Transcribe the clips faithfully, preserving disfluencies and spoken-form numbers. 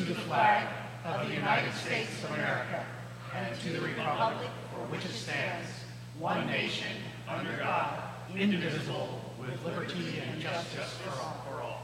the flag of the United States of America and to the republic for which it stands, one nation, under God, indivisible, with liberty and justice for all. For all.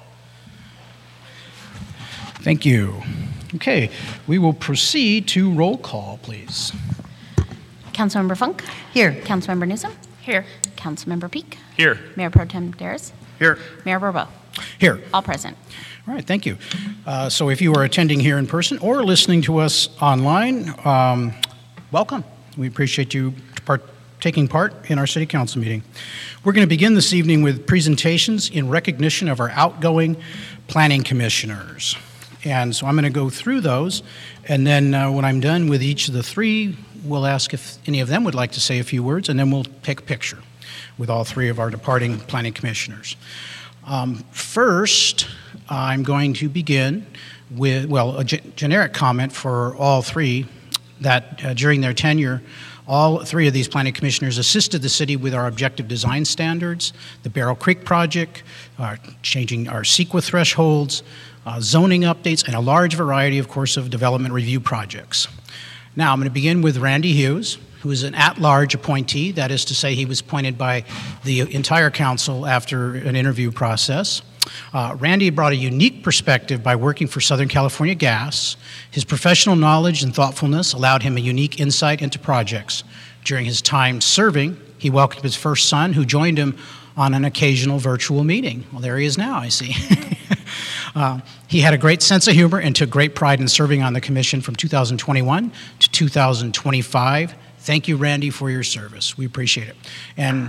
Thank you. Okay, we will proceed to roll call, please. Councilmember Funk? Here. Councilmember Newsom? Here. Councilmember Peak? Here. Mayor Pro Tem Daris? Here. Mayor Bourbeau? Here. All present. All right, thank you. Uh, so if you are attending here in person or listening to us online, um, welcome. We appreciate you part- taking part in our City Council meeting. We're going to begin this evening with presentations in recognition of our outgoing planning commissioners. And so I'm going to go through those, and then uh, when I'm done with each of the three, we'll ask if any of them would like to say a few words, and then we'll take a picture with all three of our departing planning commissioners. Um, first, I'm going to begin with, well, a ge- generic comment for all three, that uh, during their tenure, all three of these planning commissioners assisted the city with our objective design standards, the Barrel Creek project, uh, changing our CEQA thresholds, uh, zoning updates, and a large variety, of course, of development review projects. Now, I'm going to begin with Randy Hughes, who is an at-large appointee. That is to say, he was appointed by the entire council after an interview process. Uh, Randy brought a unique perspective by working for Southern California Gas. His professional knowledge and thoughtfulness allowed him a unique insight into projects. During his time serving, he welcomed his first son, who joined him on an occasional virtual meeting. Well, there he is now, I see. uh, he had a great sense of humor and took great pride in serving on the commission from two thousand twenty-one to two thousand twenty-five. Thank you, Randy, for your service. We appreciate it. And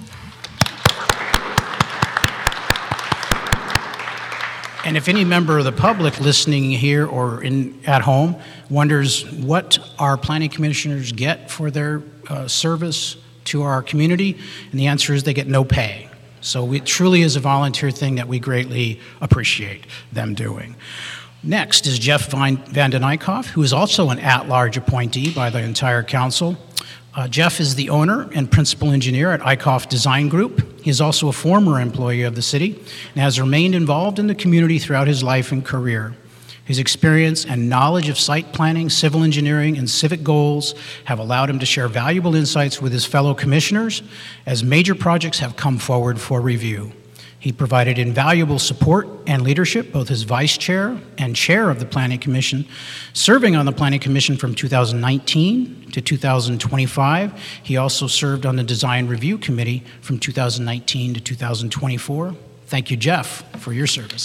And if any member of the public listening here or in, at home wonders what our planning commissioners get for their uh, service to our community, and the answer is they get no pay. So it truly is a volunteer thing that we greatly appreciate them doing. Next is Jeff Van den Eyckhoff, who is also an at-large appointee by the entire council. Uh, Jeff is the owner and principal engineer at Eyckhoff Design Group. He is also a former employee of the city and has remained involved in the community throughout his life and career. His experience and knowledge of site planning, civil engineering, and civic goals have allowed him to share valuable insights with his fellow commissioners as major projects have come forward for review. He provided invaluable support and leadership, both as vice chair and chair of the Planning Commission, serving on the Planning Commission from two thousand nineteen to two thousand twenty-five. He also served on the Design Review Committee from two thousand nineteen to two thousand twenty-four. Thank you, Jeff, for your service.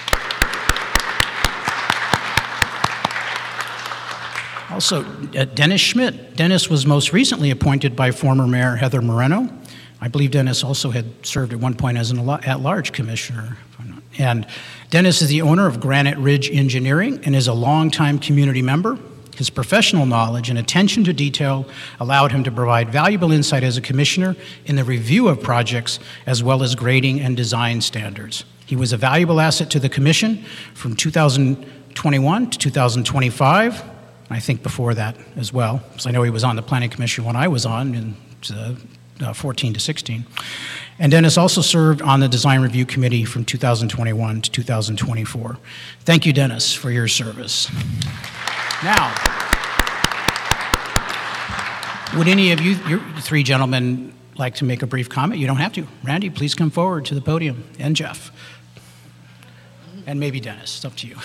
Also, uh, Dennis Schmidt. Dennis was most recently appointed by former Mayor Heather Moreno. I believe Dennis also had served at one point as an at-large commissioner. And Dennis is the owner of Granite Ridge Engineering and is a longtime community member. His professional knowledge and attention to detail allowed him to provide valuable insight as a commissioner in the review of projects as well as grading and design standards. He was a valuable asset to the commission from two thousand twenty-one to two thousand twenty-five, and I think before that as well, because I know he was on the Planning Commission when I was on in uh, Uh, fourteen to sixteen. And Dennis also served on the Design Review Committee from two thousand twenty-one to two thousand twenty-four. Thank you, Dennis, for your service. Now, would any of you, you three gentlemen, like to make a brief comment? You don't have to. Randy, please come forward to the podium, and Jeff. And maybe Dennis, it's up to you.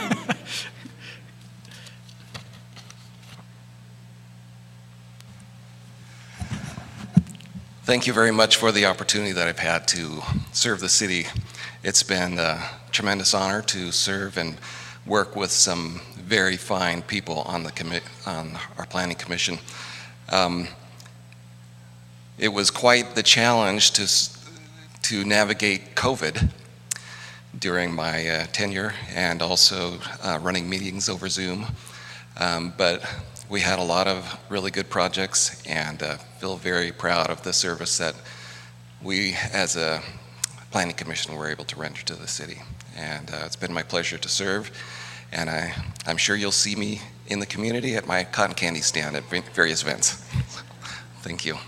Thank you very much for the opportunity that I've had to serve the city. It's been a tremendous honor to serve and work with some very fine people on the commi- on our planning commission. Um, it was quite the challenge to to navigate COVID during my uh, tenure, and also uh, running meetings over Zoom. Um, but we had a lot of really good projects, and uh, feel very proud of the service that we as a planning commission were able to render to the city. And uh, it's been my pleasure to serve, and I, I'm sure you'll see me in the community at my cotton candy stand at various events. Thank you.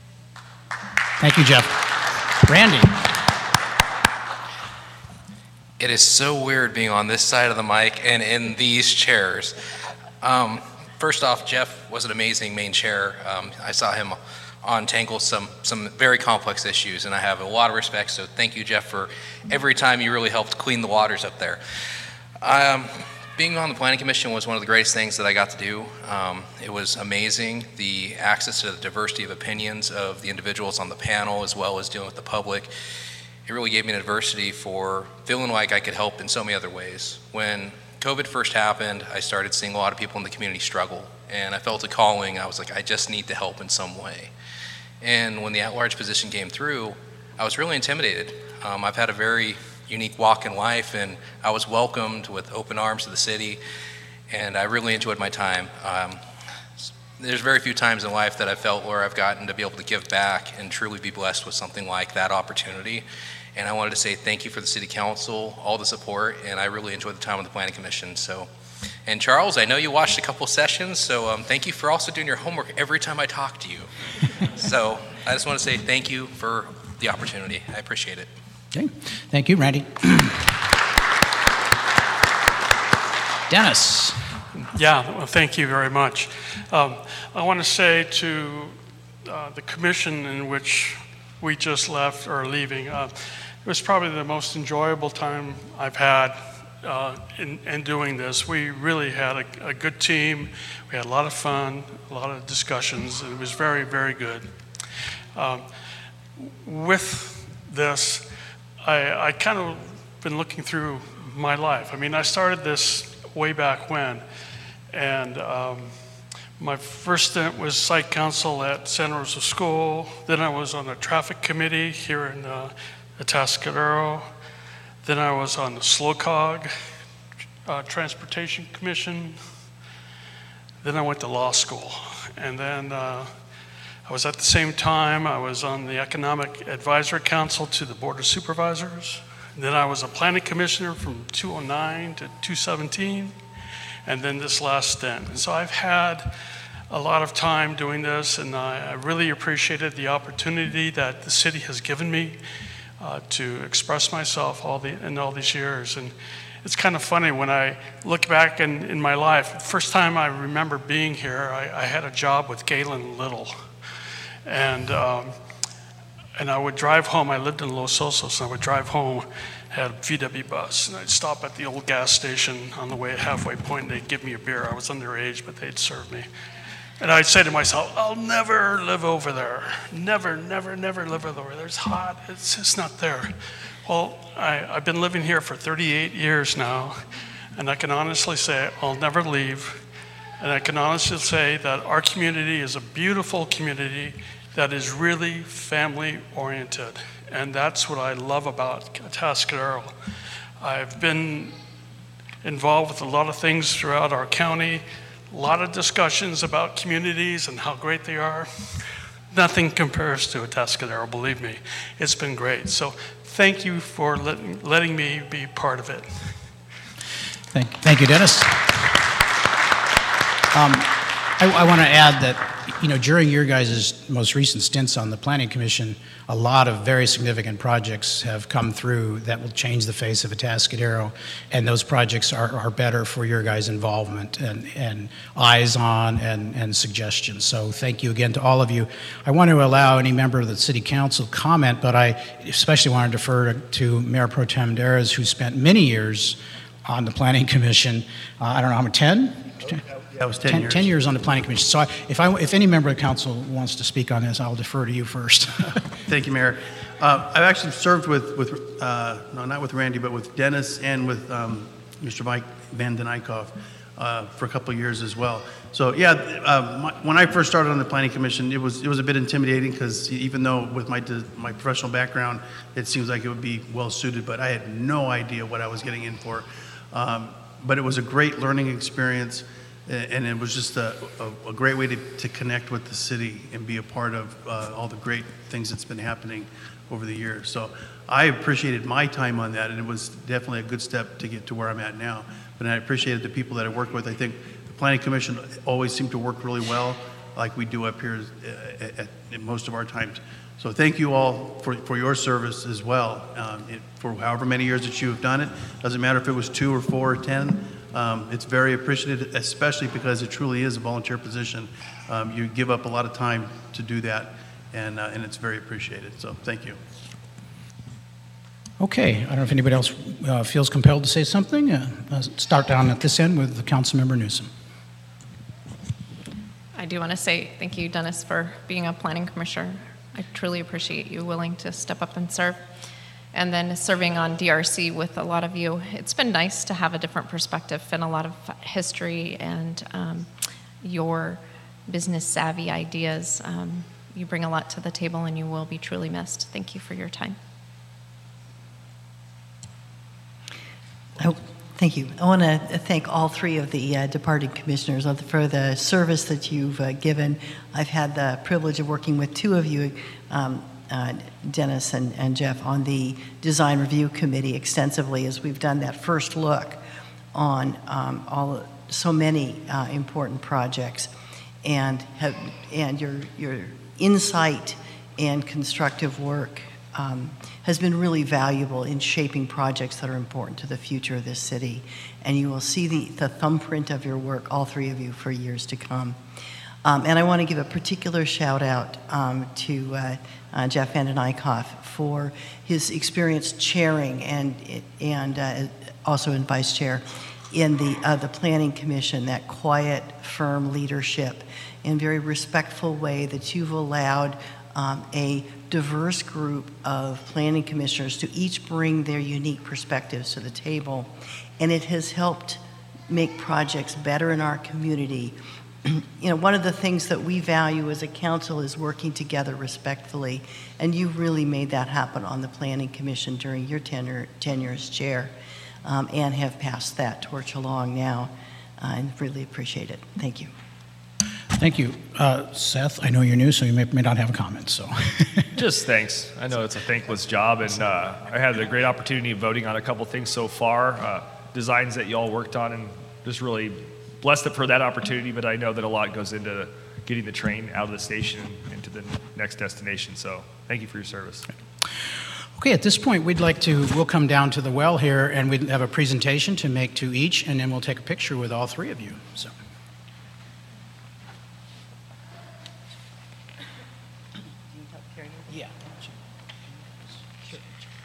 Thank you, Jeff. Randy. It is so weird being on this side of the mic and in these chairs. Um, first off, Jeff was an amazing main chair. Um, I saw him untangle some, some very complex issues, and I have a lot of respect, so thank you, Jeff, for every time you really helped clean the waters up there. Um, being on the Planning Commission was one of the greatest things that I got to do. Um, it was amazing, the access to the diversity of opinions of the individuals on the panel, as well as dealing with the public. It really gave me an adversity for feeling like I could help in so many other ways. When COVID first happened, I started seeing a lot of people in the community struggle, and I felt a calling. I was like, I just need to help in some way. And when the at-large position came through, I was really intimidated. Um, I've had a very unique walk in life, and I was welcomed with open arms to the city, and I really enjoyed my time. Um, there's very few times in life that I felt where I've gotten to be able to give back and truly be blessed with something like that opportunity. And I wanted to say thank you for the City Council, all the support, and I really enjoyed the time on the Planning Commission. So, and Charles, I know you watched a couple sessions, so um, thank you for also doing your homework every time I talk to you. So I just want to say thank you for the opportunity. I appreciate it. Okay, thank you, Randy. Dennis. Yeah, well, thank you very much. Um, I want to say to uh, the commission in which we just left or leaving, uh, it was probably the most enjoyable time I've had uh, in, in doing this. We really had a, a good team. We had a lot of fun, a lot of discussions, and it was very, very good. Um, with this, I, I kind of been looking through my life. I mean, I started this way back when, and um, my first stint was site council at Santa Rosa School. Then I was on the traffic committee here in uh, Atascadero. Then I was on the SLOCOG, uh, Transportation Commission. Then I went to law school. And then uh, I was at the same time, I was on the Economic Advisory Council to the Board of Supervisors. And then I was a planning commissioner from two oh nine to two seventeen. And then this last stint. And so I've had a lot of time doing this, and I, I really appreciated the opportunity that the city has given me uh, to express myself all the, in all these years. And it's kind of funny when I look back in, in my life, the first time I remember being here, I, I had a job with Galen Little. And, um, and I would drive home, I lived in Los Osos, and I would drive home, had a V W bus, and I'd stop at the old gas station on the way at halfway point, and they'd give me a beer. I was underage, but they'd serve me. And I'd say to myself, I'll never live over there. Never, never, never live over there. It's hot, it's just not there. Well, I, I've been living here for thirty-eight years now, and I can honestly say I'll never leave. And I can honestly say that our community is a beautiful community that is really family-oriented. And that's what I love about Atascadero. I've been involved with a lot of things throughout our county, a lot of discussions about communities and how great they are. Nothing compares to Atascadero, believe me. It's been great. So thank you for letting, letting me be part of it. Thank, thank you, Dennis. Um, I, I want to add that, you know, during your guys' most recent stints on the Planning Commission, a lot of very significant projects have come through that will change the face of Atascadero, and those projects are, are better for your guys' involvement and, and eyes on and, and suggestions. So thank you again to all of you. I want to allow any member of the City Council comment, but I especially want to defer to Mayor Pro Tem Deras, who spent many years on the Planning Commission. Uh, I don't know, how many, ten? That was ten, ten, years. ten years on the Planning Commission. So I, if, I, if any member of the council wants to speak on this, I'll defer to you first. Thank you, Mayor. Uh, I've actually served with, with uh, no, not with Randy, but with Dennis and with um, Mister Mike Van Den Eyck uh, for a couple of years as well. So yeah, uh, my, when I first started on the Planning Commission, it was it was a bit intimidating because even though with my my professional background, it seems like it would be well suited, but I had no idea what I was getting in for. Um, but it was a great learning experience. And it was just a, a, a great way to, to connect with the city and be a part of uh, all the great things that's been happening over the years. So I appreciated my time on that, and it was definitely a good step to get to where I'm at now. But I appreciated the people that I worked with. I think the Planning Commission always seemed to work really well. like we do up here uh, at, at, at most of our times. So thank you all for, for your service as well. Um, it, for however many years that you have done it, doesn't matter if it was two or four or ten, um, it's very appreciated, especially because it truly is a volunteer position. Um, you give up a lot of time to do that, and, uh, and it's very appreciated. So thank you. Okay, I don't know if anybody else uh, feels compelled to say something. Uh, let's start down at this end with Councilmember Newsom. I do want to say thank you, Dennis, for being a planning commissioner. I truly appreciate you willing to step up and serve. And then serving on D R C with a lot of you. It's been nice to have a different perspective and a lot of history and um, your business savvy ideas. Um, you bring a lot to the table and you will be truly missed. Thank you for your time. Oh, thank you. I want to thank all three of the uh, departed commissioners for the service that you've uh, given. I've had the privilege of working with two of you, um, uh, Dennis and, and Jeff, on the Design Review Committee extensively as we've done that first look on um, all so many uh, important projects, and have, and your your insight and constructive work Um, has been really valuable in shaping projects that are important to the future of this city. And you will see the, the thumbprint of your work, all three of you, for years to come. Um, and I want to give a particular shout out um, to uh, uh, Jeff Van den Eyck for his experience chairing and, and uh, also in vice chair in the, uh, the Planning Commission, that quiet, firm leadership and very respectful way that you've allowed um, a diverse group of planning commissioners to each bring their unique perspectives to the table. And it has helped make projects better in our community. You know, one of the things that we value as a council is working together respectfully, and you really made that happen on the Planning Commission during your tenure, tenure as chair, um, and have passed that torch along now, uh, and really appreciate it. Thank you. Thank you. Uh, Seth, I know you're new, so you may, may not have a comment, so. Just thanks. I know it's a thankless job, and uh, I had the great opportunity of voting on a couple things so far, uh, designs that you all worked on, and just really blessed for that opportunity, but I know that a lot goes into getting the train out of the station into the next destination, so thank you for your service. Okay, at this point, we'd like to, we'll come down to the well here, and we'd have a presentation to make to each, and then we'll take a picture with all three of you, so. Yeah. Sure.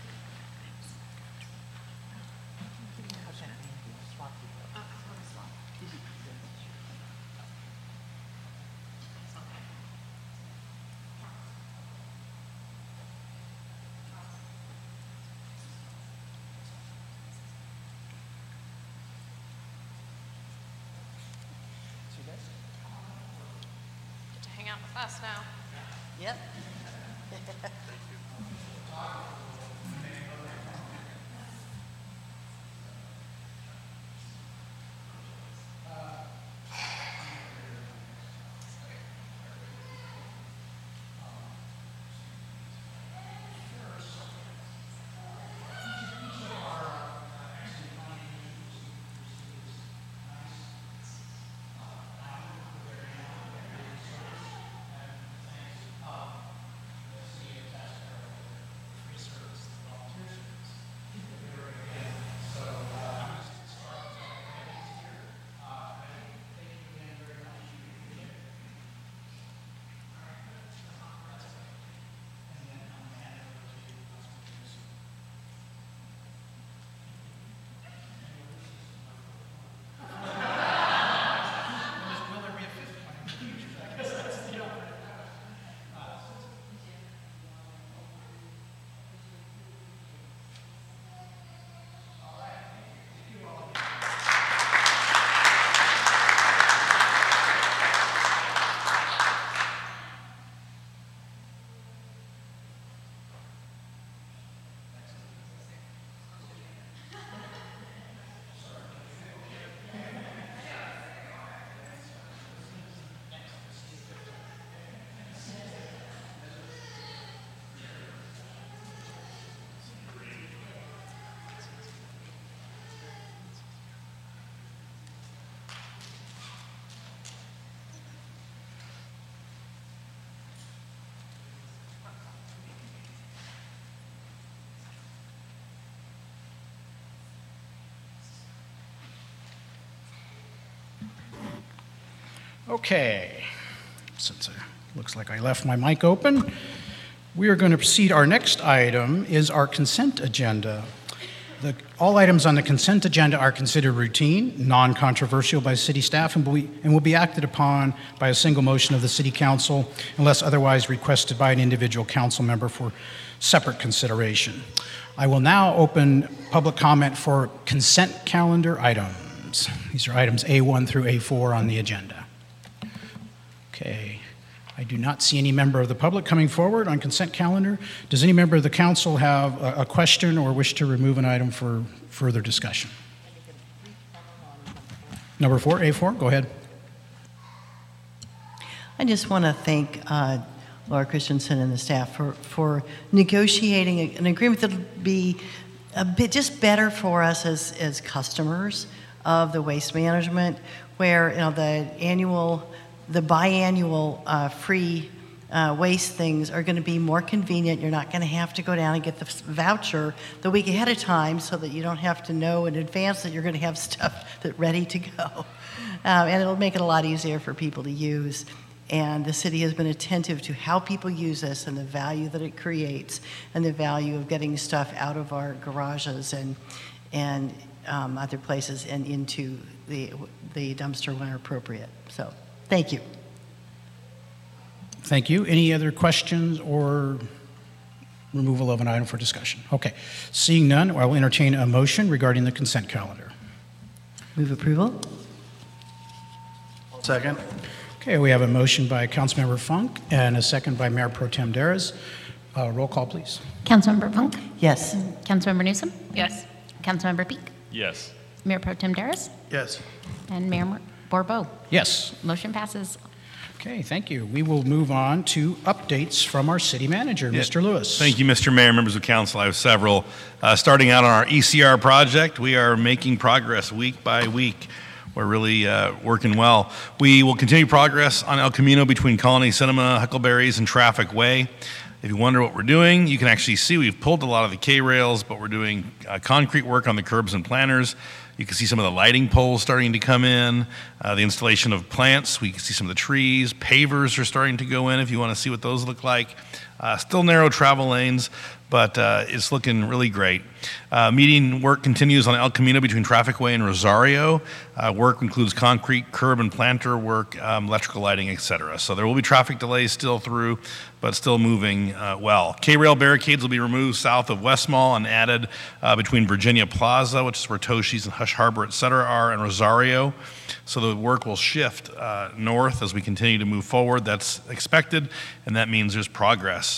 Get to hang out with us now. Yep. Okay, since it looks like I left my mic open, we are going to proceed. Our next item is our consent agenda. The, all items on the consent agenda are considered routine, non-controversial by city staff, and will, be, and will be acted upon by a single motion of the city council unless otherwise requested by an individual council member for separate consideration. I will now open public comment for consent calendar items. These are items A one through A four on the agenda. Okay. I do not see any member of the public coming forward on consent calendar. Does any member of the council have a, a question or wish to remove an item for further discussion? Number four, A four, go ahead. I just want to thank uh, Laura Christensen and the staff for, for negotiating a, an agreement that will be a bit just better for us as, as customers of the waste management, where you know the annual The biannual uh, free uh, waste things are going to be more convenient. You're not going to have to go down and get the voucher the week ahead of time so that you don't have to know in advance that you're going to have stuff that ready to go. Um, and it'll make it a lot easier for people to use. And the city has been attentive to how people use this and the value that it creates and the value of getting stuff out of our garages and, and um, other places and into the, the dumpster when appropriate. So. Thank you. Thank you. Any other questions or removal of an item for discussion? Okay. Seeing none, I will entertain a motion regarding the consent calendar. Move approval. Second. Okay, we have a motion by Councilmember Funk and a second by Mayor Pro Tem Dares. Uh, roll call, please. Councilmember Funk? Yes. Councilmember Newsom? Yes. Councilmember Peak? Yes. Mayor Pro Tem Dares? Yes. And Mayor Bourbeau? Yes. Motion passes. Okay, thank you. We will move on to updates from our city manager, Yeah. Mister Lewis. Thank you, Mister Mayor, members of council. I have several. Uh, starting out on our E C R project, we are making progress week by week. We're really uh, working well. We will continue progress on El Camino between Colony Cinema, Huckleberries, and Traffic Way. If you wonder what we're doing, you can actually see we've pulled a lot of the K-rails, but we're doing uh, concrete work on the curbs and planters. You can see some of the lighting poles starting to come in, uh, the installation of plants. We can see some of the trees. Pavers are starting to go in if you want to see what those look like. Uh, still narrow travel lanes, but uh, it's looking really great. Uh, meeting work continues on El Camino between Traffic Way and Rosario. Uh, work includes concrete, curb and planter work, um, electrical lighting, et cetera. So there will be traffic delays still through, but still moving uh, well. K-rail barricades will be removed south of West Mall and added uh, between Virginia Plaza, which is where Toshi's and Hush Harbor, et cetera, are, and Rosario. So the work will shift uh, north as we continue to move forward. That's expected, and that means there's progress.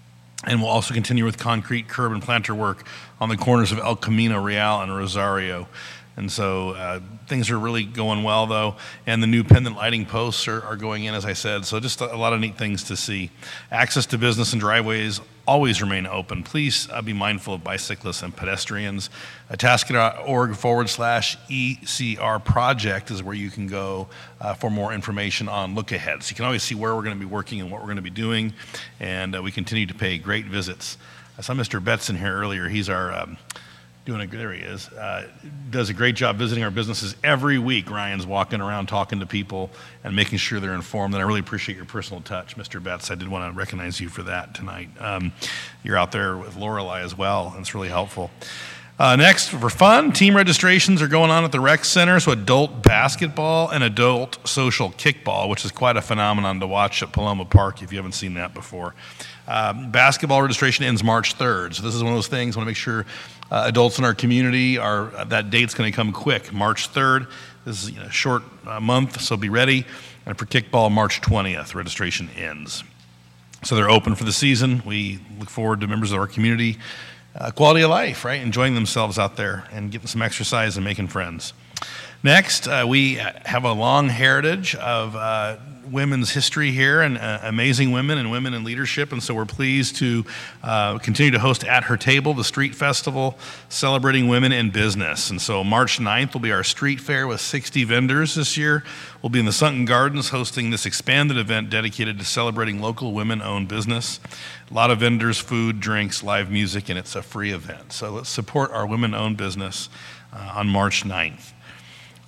And we'll also continue with concrete, curb, and planter work on the corners of El Camino Real and Rosario. And so uh, things are really going well, though. And the new pendant lighting posts are, are going in, as I said. So just a, a lot of neat things to see. Access to business and driveways always remain open. Please uh, be mindful of bicyclists and pedestrians. Itasca dot org forward slash E C R project is where you can go uh, for more information on look ahead. So you can always see where we're going to be working and what we're going to be doing. And uh, we continue to pay great visits. I saw Mister Betts in here earlier. He's our... Um, Doing a, there he is, uh, does a great job visiting our businesses every week. Ryan's walking around talking to people and making sure they're informed, and I really appreciate your personal touch, Mister Betts. I did want to recognize you for that tonight. Um, you're out there with Lorelei as well, and it's really helpful. Uh, next, for fun, team registrations are going on at the rec center, so adult basketball and adult social kickball, which is quite a phenomenon to watch at Paloma Park if you haven't seen that before. Um, basketball registration ends March third, so this is one of those things, I want to make sure uh, adults in our community are, uh, that date's going to come quick, March third. This is you know, a short uh, month, so be ready. And for kickball, March twentieth, registration ends. So they're open for the season. We look forward to members of our community Uh, quality of life, right? Enjoying themselves out there and getting some exercise and making friends. Next, uh, we have a long heritage of uh, women's history here and uh, amazing women and women in leadership. And so we're pleased to uh, continue to host At Her Table, the street festival celebrating women in business. And so March ninth will be our street fair with sixty vendors this year. We'll be in the Sunken Gardens hosting this expanded event dedicated to celebrating local women-owned business. A lot of vendors, food, drinks, live music, and it's a free event. So let's support our women-owned business uh, on March ninth.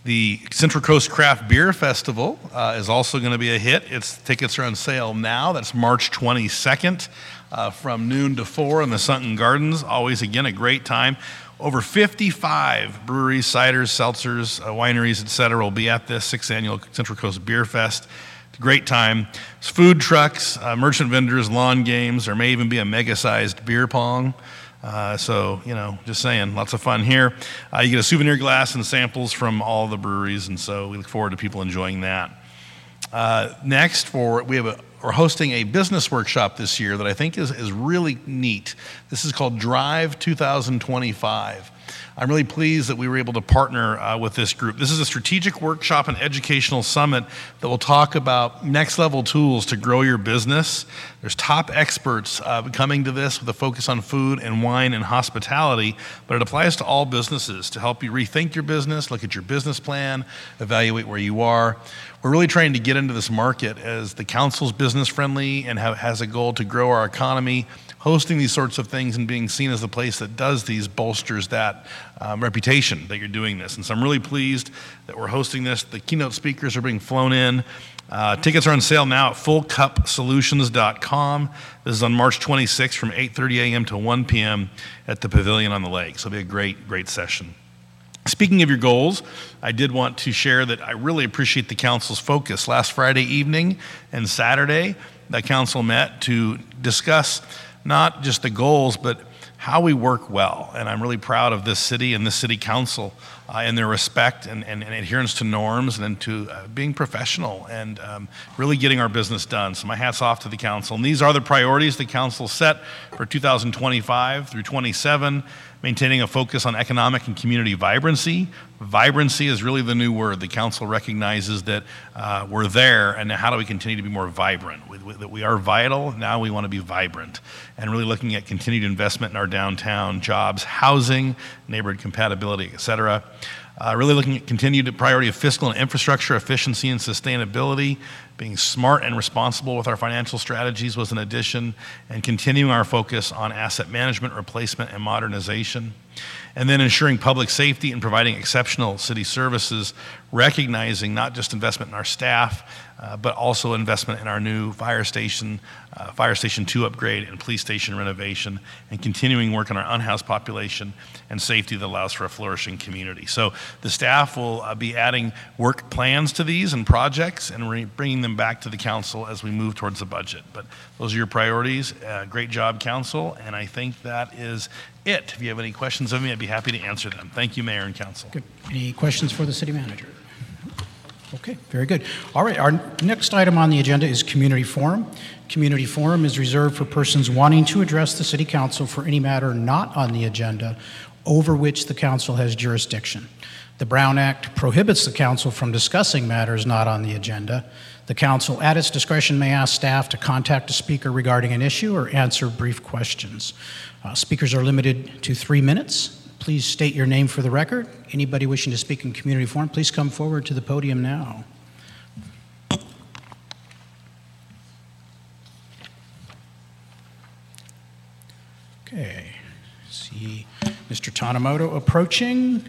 The Central Coast Craft Beer Festival uh, is also going to be a hit. Its tickets are on sale now. That's March twenty-second uh, from noon to four in the Sunken Gardens. Always, again, a great time. Over fifty-five breweries, ciders, seltzers, uh, wineries, et cetera, will be at this sixth annual Central Coast Beer Fest. It's a great time. It's food trucks, uh, merchant vendors, lawn games. There may even be a mega-sized beer pong. Uh, so, you know, just saying, lots of fun here. Uh, you get a souvenir glass and samples from all the breweries, and so we look forward to people enjoying that. Uh, next, for we have a, we're hosting a business workshop this year that I think is, is really neat. This is called Drive two thousand twenty-five. I'm really pleased that we were able to partner uh, with this group. This is a strategic workshop and educational summit that will talk about next level tools to grow your business. There's top experts uh, coming to this with a focus on food and wine and hospitality, but it applies to all businesses to help you rethink your business, look at your business plan, evaluate where you are. We're really trying to get into this market as the council's business friendly and have, has a goal to grow our economy. Hosting these sorts of things and being seen as the place that does these bolsters that um, reputation that you're doing this. And so I'm really pleased that we're hosting this. The keynote speakers are being flown in. Uh, tickets are on sale now at full cup solutions dot com. This is on March twenty-sixth from eight thirty a.m. to one p.m. at the Pavilion on the Lake. So it'll be a great, great session. Speaking of your goals, I did want to share that I really appreciate the council's focus. Last Friday evening and Saturday, the council met to discuss not just the goals, but how we work well. And I'm really proud of this city and this city council uh, and their respect and, and, and adherence to norms and to uh, being professional and um, really getting our business done. So my hat's off to the council. And these are the priorities the council set for two thousand twenty-five through twenty-seven. Maintaining a focus on economic and community vibrancy. Vibrancy is really the new word. The council recognizes that uh, we're there, and how do we continue to be more vibrant? We, we, that we are vital, now we want to be vibrant. And really looking at continued investment in our downtown, jobs, housing, neighborhood compatibility, et cetera. Uh, really looking at continued priority of fiscal and infrastructure efficiency and sustainability. Being smart and responsible with our financial strategies was an addition, and continuing our focus on asset management, replacement, and modernization. And then ensuring public safety and providing exceptional city services, recognizing not just investment in our staff, uh, but also investment in our new fire station, uh, Fire Station two upgrade and police station renovation, and continuing work on our unhoused population and safety that allows for a flourishing community. So the staff will uh, be adding work plans to these and projects and re- bringing them back to the council as we move towards the budget. But those are your priorities. Uh, great job, council, and I think that is it. If you have any questions of me, I'd be happy to answer them. Thank you, Mayor and Council. Good. Any questions for the city manager? Okay, very good. All right, our next item on the agenda is Community Forum. Community Forum is reserved for persons wanting to address the City Council for any matter not on the agenda over which the Council has jurisdiction. The Brown Act prohibits the Council from discussing matters not on the agenda. The Council, at its discretion, may ask staff to contact a speaker regarding an issue or answer brief questions. Uh, speakers are limited to three minutes. Please state your name for the record. Anybody wishing to speak in Community Forum, please come forward to the podium now. Okay, see Mister Tanimoto approaching.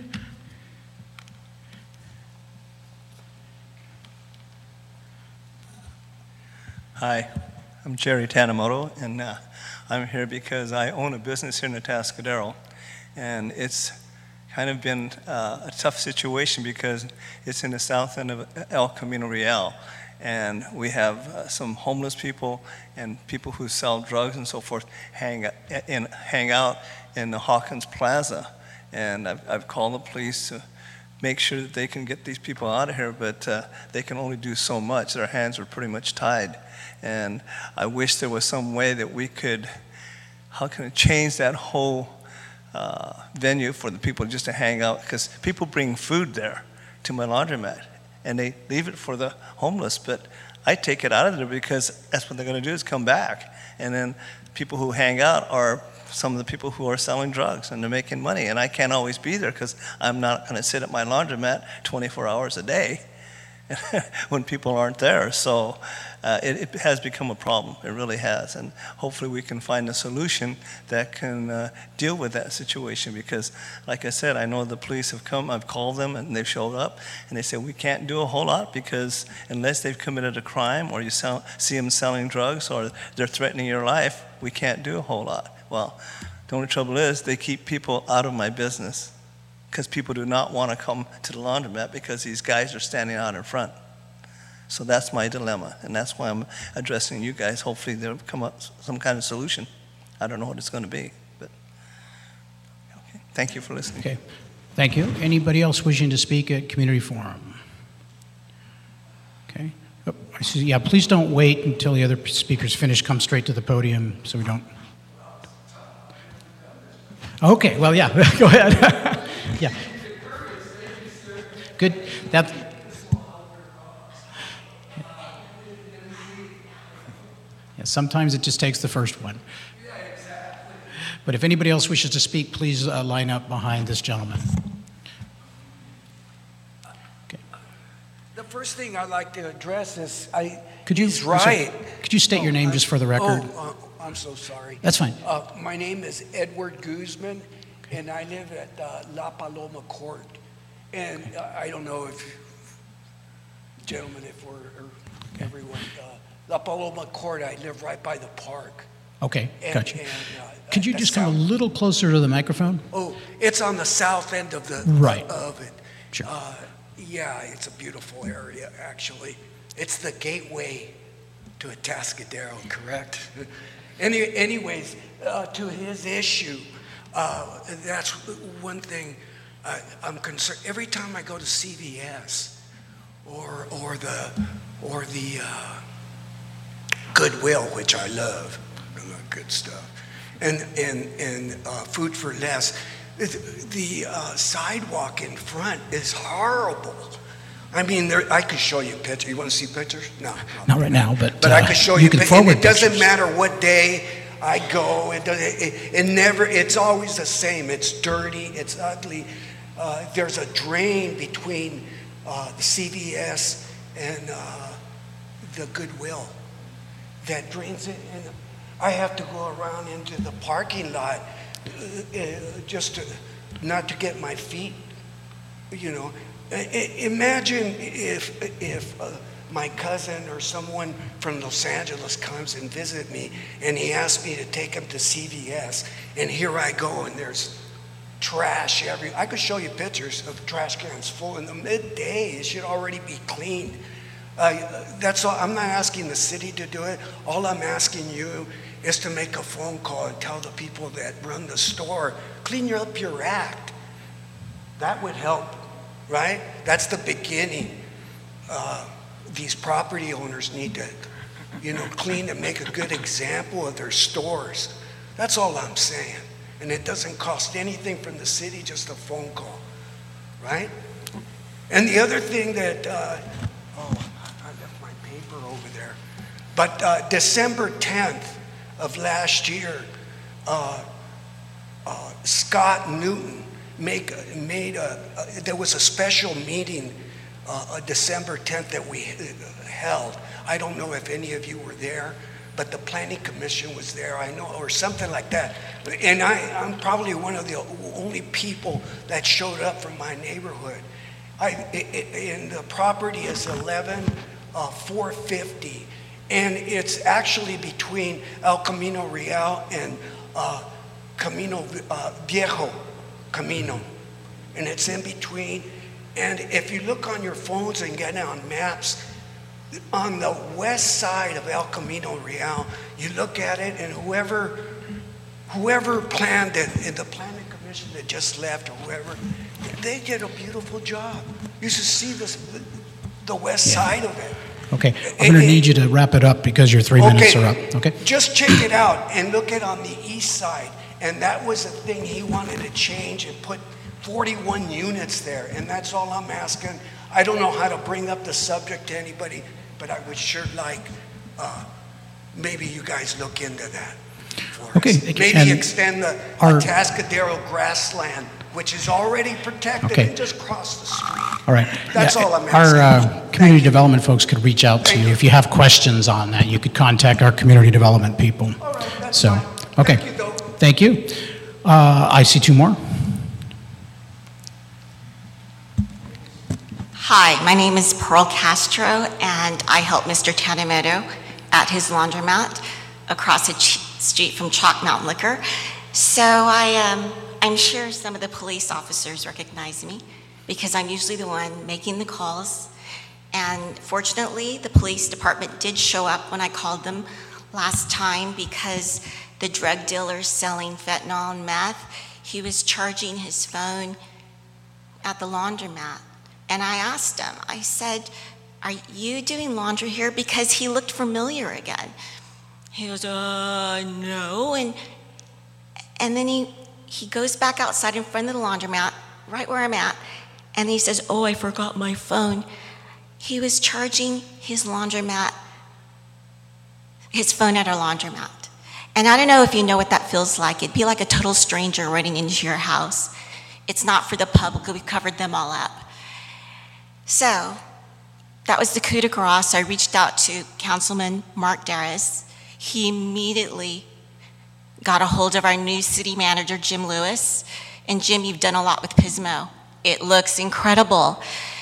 Hi, I'm Jerry Tanimoto, and uh, I'm here because I own a business here in Atascadero, and it's kind of been uh, a tough situation because it's in the south end of El Camino Real, and we have uh, some homeless people and people who sell drugs and so forth hang in hang out in the Hawkins Plaza, and I've, I've called the police to make sure that they can get these people out of here, but uh, they can only do so much. Their hands are pretty much tied. And I wish there was some way that we could, how can I change that whole uh, venue for the people just to hang out? Because people bring food there to my laundromat, and they leave it for the homeless, but I take it out of there because that's what they're going to do is come back. And then people who hang out are some of the people who are selling drugs, and they're making money, and I can't always be there because I'm not going to sit at my laundromat twenty-four hours a day. when people aren't there. So uh, it, it has become a problem. It really has. And hopefully we can find a solution that can uh, deal with that situation, because like I said, I know the police have come, I've called them and they've showed up and they say we can't do a whole lot because unless they've committed a crime or you sell, see them selling drugs or they're threatening your life, we can't do a whole lot. Well, the only trouble is they keep people out of my business, because people do not want to come to the laundromat because these guys are standing out in front. So that's my dilemma, and that's why I'm addressing you guys. Hopefully there'll come up some kind of solution. I don't know what it's going to be, but okay. Thank you for listening. Okay, thank you. Anybody else wishing to speak at community forum? Okay. Oh, I see. Yeah, please don't wait until the other speakers finish. Come straight to the podium so we don't. Okay, well, yeah, go ahead. Yeah. Good. That. Yeah, sometimes it just takes the first one. But if anybody else wishes to speak, please uh, line up behind this gentleman. Okay. The first thing I'd like to address is I. Could you, he's right. Could you state oh, your name I, just for the record? Oh, uh, I'm so sorry. That's fine. Uh, my name is Edward Guzman, and I live at uh, La Paloma Court. And uh, I don't know if, gentlemen, if we're, or Okay. everyone, uh, La Paloma Court, I live right by the park. Okay, And- gotcha. and, uh, Could you the just come a south- little closer to the microphone? Oh, it's on the south end of the Right. of it. Sure. Uh, yeah, it's a beautiful area, actually. It's the gateway to Atascadero, correct? Any, anyways, uh, to his issue, uh, that's one thing uh, I'm concerned. Every time I go to C V S or or the or the uh, Goodwill, which I love, I love good stuff, and and and uh, Food for Less, the, the uh, sidewalk in front is horrible. I mean, there, I could show you pictures. You want to see pictures? No. Not right now, but, But uh, I could show you you. can pic- forward and it doesn't pictures. matter what day I go. It, does, it, it never. It's always the same. It's dirty. It's ugly. Uh, there's a drain between uh, the C V S and uh, the Goodwill that drains it, and I have to go around into the parking lot uh, uh, just to, not to get my feet. You know, I- I- imagine if if uh, my cousin or someone from Los Angeles comes and visit me, and he asks me to take him to C V S, and here I go, and there's trash every. I could show you pictures of trash cans full in the midday. It should already be cleaned. Uh, that's all. I'm not asking the city to do it. All I'm asking you is to make a phone call and tell the people that run the store, clean up your act. That would help, right? That's the beginning. Uh, these property owners need to, you know, clean and make a good example of their stores. That's all I'm saying. And it doesn't cost anything from the city, just a phone call, right? And the other thing that, uh, oh, I left my paper over there. But uh, December tenth of last year, uh, uh, Scott Newton make, made a, a, there was a special meeting uh, December tenth that we held. I don't know if any of you were there, but the Planning Commission was there, I know, or something like that. And I, I'm probably one of the only people that showed up from my neighborhood. I, and the property is eleven four fifty, and it's actually between El Camino Real and uh, Camino uh, Viejo Camino, and it's in between. And if you look on your phones and get on maps, on the west side of El Camino Real, you look at it, and whoever whoever planned it in the planning commission that just left, or whoever, they did a beautiful job. You should see this, the west Yeah. side of it. Okay, I'm going to need you to wrap it up because your three minutes are up. Okay. Just check it out and look at on the east side. And that was the thing he wanted to change and put forty-one units there. And that's all I'm asking. I don't know how to bring up the subject to anybody, but I would sure like uh, maybe you guys look into that for Okay, us. thank you. Maybe And extend the our- Atascadero grassland which is already protected, Okay. and just cross the street. All right. That's Yeah, all I'm Our asking. uh, community development folks could reach out to you. If you have questions on that, you could contact our community development people. All right, that's So, fine. okay. Thank you, though. Thank you. Uh, I see two more. Hi, my name is Pearl Castro, and I help Mister Tanimoto at his laundromat across the ch- street from Chalk Mountain Liquor. So I, um, I'm sure some of the police officers recognize me because I'm usually the one making the calls. And fortunately, the police department did show up when I called them last time because the drug dealer selling fentanyl and meth, he was charging his phone at the laundromat. And I asked him, I said, are you doing laundry here? Because he looked familiar again. He goes, uh, no. And and then he, he goes back outside in front of the laundromat, right where I'm at, and he says, oh, I forgot my phone. He was charging his laundromat, his phone at our laundromat. And I don't know if you know what that feels like. It'd be like a total stranger running into your house. It's not for the public. We've covered them all up. So that was the coup de grace. I reached out to Councilman Mark Darris. He immediately got a hold of our new city manager, Jim Lewis. And Jim, you've done a lot with Pismo. It looks incredible.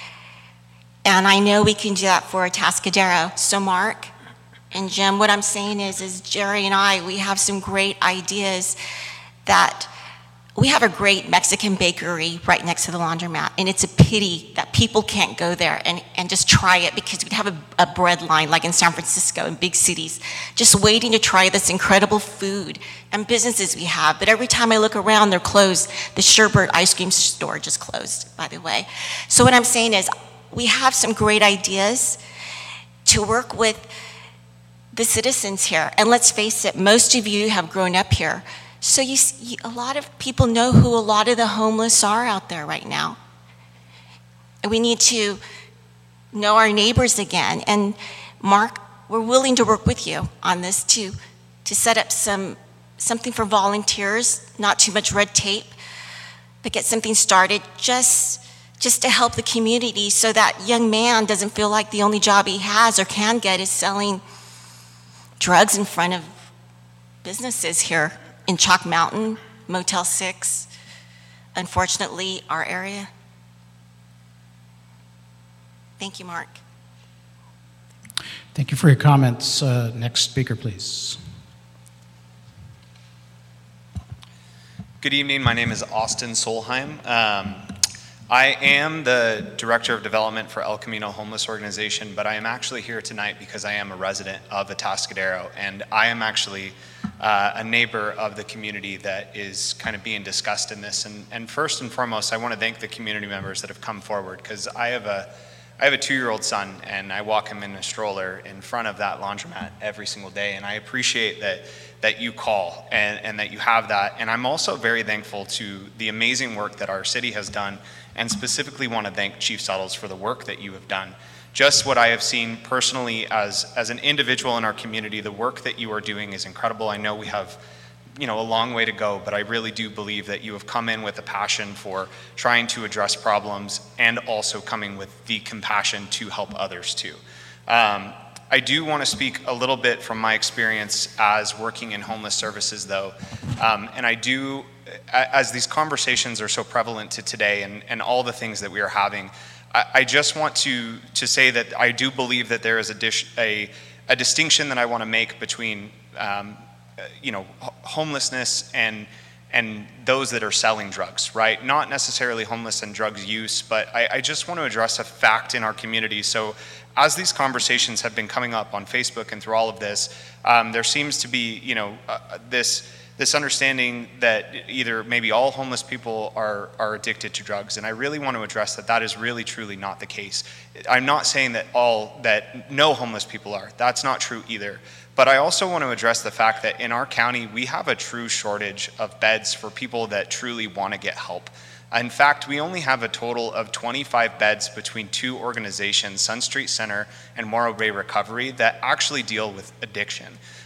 And I know we can do that for Atascadero. So Mark and Jim, what I'm saying is, is Jerry and I, we have some great ideas that we have a great Mexican bakery right next to the laundromat, and it's a pity that people can't go there and, and just try it because we'd have a, a bread line like in San Francisco and big cities, just waiting to try this incredible food and businesses we have. But every time I look around, they're closed. The Sherbert ice cream store just closed, by the way. So what I'm saying is we have some great ideas to work with the citizens here. And let's face it, most of you have grown up here. So you, you, a lot of people know who a lot of the homeless are out there right now. And we need to know our neighbors again. And Mark, we're willing to work with you on this to, to set up some, something for volunteers, not too much red tape, but get something started just, just to help the community so that young man doesn't feel like the only job he has or can get is selling drugs in front of businesses here in Chalk Mountain, Motel six, unfortunately, our area. Thank you, Mark. Thank you for your comments. Uh, next speaker, please. Good evening. My name is Austin Solheim. Um, I am the Director of Development for El Camino Homeless Organization, but I am actually here tonight because I am a resident of Atascadero, and I am actually uh, a neighbor of the community that is kind of being discussed in this. And, and first and foremost, I want to thank the community members that have come forward, because I have a I have a two-year-old son, and I walk him in a stroller in front of that laundromat every single day, and I appreciate that that you call and, and that you have that. And I'm also very thankful to the amazing work that our city has done, and specifically want to thank Chief Suttles for the work that you have done. Just what I have seen personally as, as an individual in our community, the work that you are doing is incredible. I know we have you know, a long way to go, but I really do believe that you have come in with a passion for trying to address problems and also coming with the compassion to help others too. Um, I do want to speak a little bit from my experience as working in homeless services though, um, and I do, as these conversations are so prevalent to today and, and all the things that we are having, I, I just want to, to say that I do believe that there is a, dish, a, a distinction that I want to make between um, you know, homelessness and and those that are selling drugs, right? Not necessarily homeless and drugs use, but I, I just want to address a fact in our community. So as these conversations have been coming up on Facebook and through all of this, um, there seems to be, you know, uh, this this understanding that either maybe all homeless people are, are addicted to drugs. And I really want to address that that is really truly not the case. I'm not saying that all, that no homeless people are. That's not true either. But I also want to address the fact that in our county, we have a true shortage of beds for people that truly want to get help. In fact, we only have a total of twenty-five beds between two organizations, Sun Street Center and Morro Bay Recovery, that actually deal with addiction.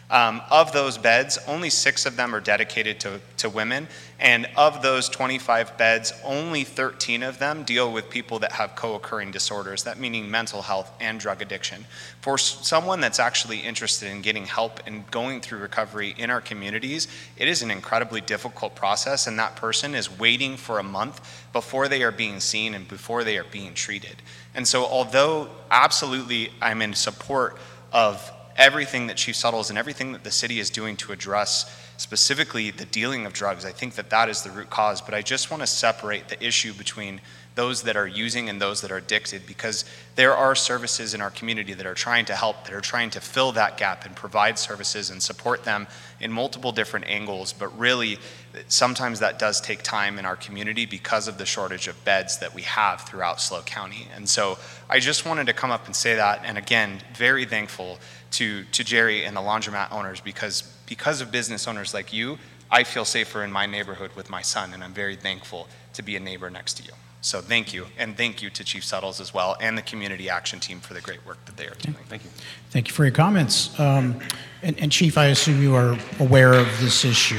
Um, of those beds, only six of them are dedicated to, to women, and of those twenty-five beds, only thirteen of them deal with people that have co-occurring disorders, that meaning mental health and drug addiction. For someone that's actually interested in getting help and going through recovery in our communities, it is an incredibly difficult process, and that person is waiting for a month before they are being seen and before they are being treated. And so although absolutely I'm in support of everything that Chief Suttles and everything that the city is doing to address specifically the dealing of drugs, I think that that is the root cause. But I just want to separate the issue between those that are using and those that are addicted, because there are services in our community that are trying to help, that are trying to fill that gap and provide services and support them in multiple different angles. But really, sometimes that does take time in our community because of the shortage of beds that we have throughout SLO County. And so I just wanted to come up and say that, and again, very thankful to, to Jerry and the laundromat owners, because because of business owners like you, I feel safer in my neighborhood with my son, and I'm very thankful to be a neighbor next to you. So thank you, and thank you to Chief Suttles as well, and the Community Action Team for the great work that they are doing. Thank you. Thank you for your comments. Um, and, and Chief, I assume you are aware of this issue.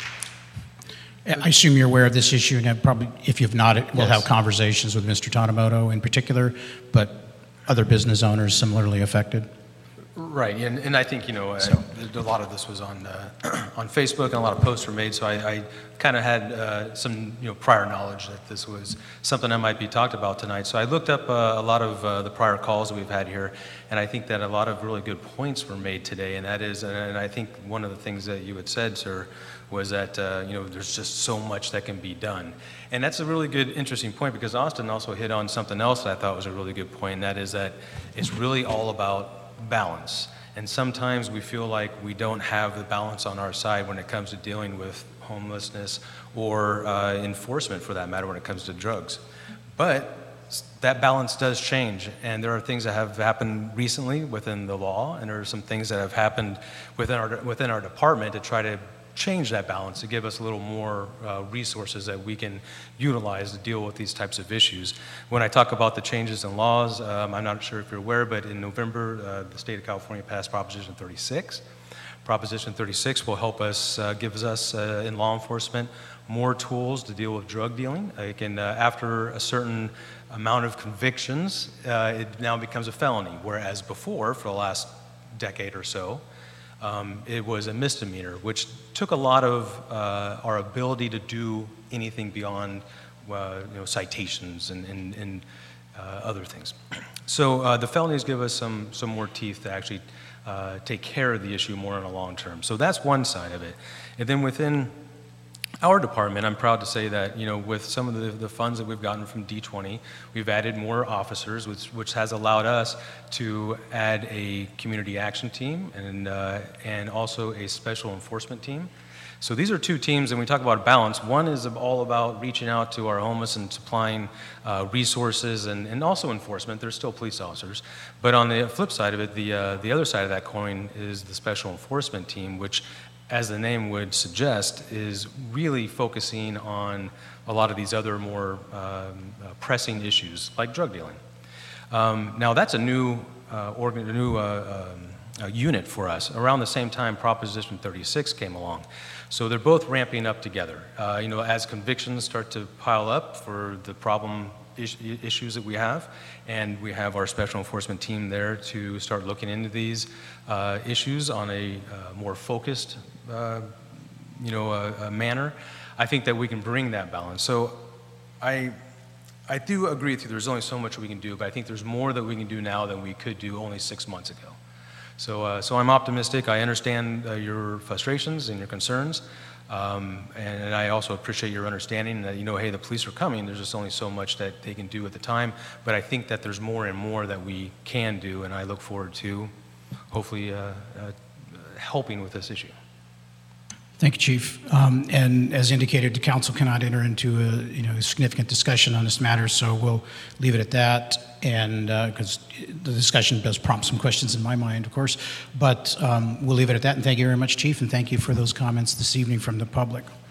I assume you're aware of this issue, and have probably, if you've not, we'll Yes. have conversations with Mister Tanemoto in particular, but other business owners similarly affected. Right, and, and I think, you know, uh, a lot of this was on uh, on Facebook, and a lot of posts were made, so I, I kind of had uh, some, you know, prior knowledge that this was something that might be talked about tonight. So I looked up uh, a lot of uh, the prior calls that we've had here, and I think that a lot of really good points were made today, and that is, and I think one of the things that you had said, sir, was that, uh, you know, there's just so much that can be done. And that's a really good, interesting point, because Austin also hit on something else that I thought was a really good point, and that is that it's really all about balance. And sometimes we feel like we don't have the balance on our side when it comes to dealing with homelessness or uh, enforcement, for that matter, when it comes to drugs. But that balance does change, and there are things that have happened recently within the law, and there are some things that have happened within our within our department to try to change that balance, to give us a little more uh, resources that we can utilize to deal with these types of issues. When I talk about the changes in laws, um, I'm not sure if you're aware, but in November, uh, the state of California passed Proposition thirty-six. Proposition thirty-six will help us, uh, gives us uh, in law enforcement more tools to deal with drug dealing. It can, uh, after a certain amount of convictions, uh, it now becomes a felony, whereas before, for the last decade or so, Um, it was a misdemeanor, which took a lot of uh, our ability to do anything beyond, uh, you know, citations and, and, and uh, other things. So uh, the felonies give us some, some more teeth to actually uh, take care of the issue more in a long term. So that's one side of it. And then within our department, I'm proud to say that, you know, with some of the, the funds that we've gotten from D twenty, we've added more officers, which, which has allowed us to add a community action team and, uh, and also a special enforcement team. So these are two teams, and we talk about balance. One is all about reaching out to our homeless and supplying uh, resources and, and also enforcement. They're still police officers. But on the flip side of it, the, uh, the other side of that coin is the special enforcement team, which, as the name would suggest, is really focusing on a lot of these other more um, uh, pressing issues like drug dealing. Um, now that's a new, uh, organ, a new uh, um, uh, unit for us. Around the same time, Proposition thirty-six came along. So they're both ramping up together. Uh, you know, as convictions start to pile up for the problem is issues that we have, and we have our special enforcement team there to start looking into these uh, issues on a uh, more focused, uh, you know, uh, manner. I think that we can bring that balance. So I, I do agree with you. There's only so much we can do, but I think there's more that we can do now than we could do only six months ago. So, uh, so I'm optimistic. I understand uh, your frustrations and your concerns. Um, and, and I also appreciate your understanding that, you know, hey, the police are coming. There's just only so much that they can do at the time. But I think that there's more and more that we can do, and I look forward to hopefully uh, uh, helping with this issue. Thank you, Chief. Um, and as indicated, the council cannot enter into a, you know, significant discussion on this matter, so we'll leave it at that. And because uh, the discussion does prompt some questions in my mind, of course, but um, we'll leave it at that. And thank you very much, Chief, and thank you for those comments this evening from the public.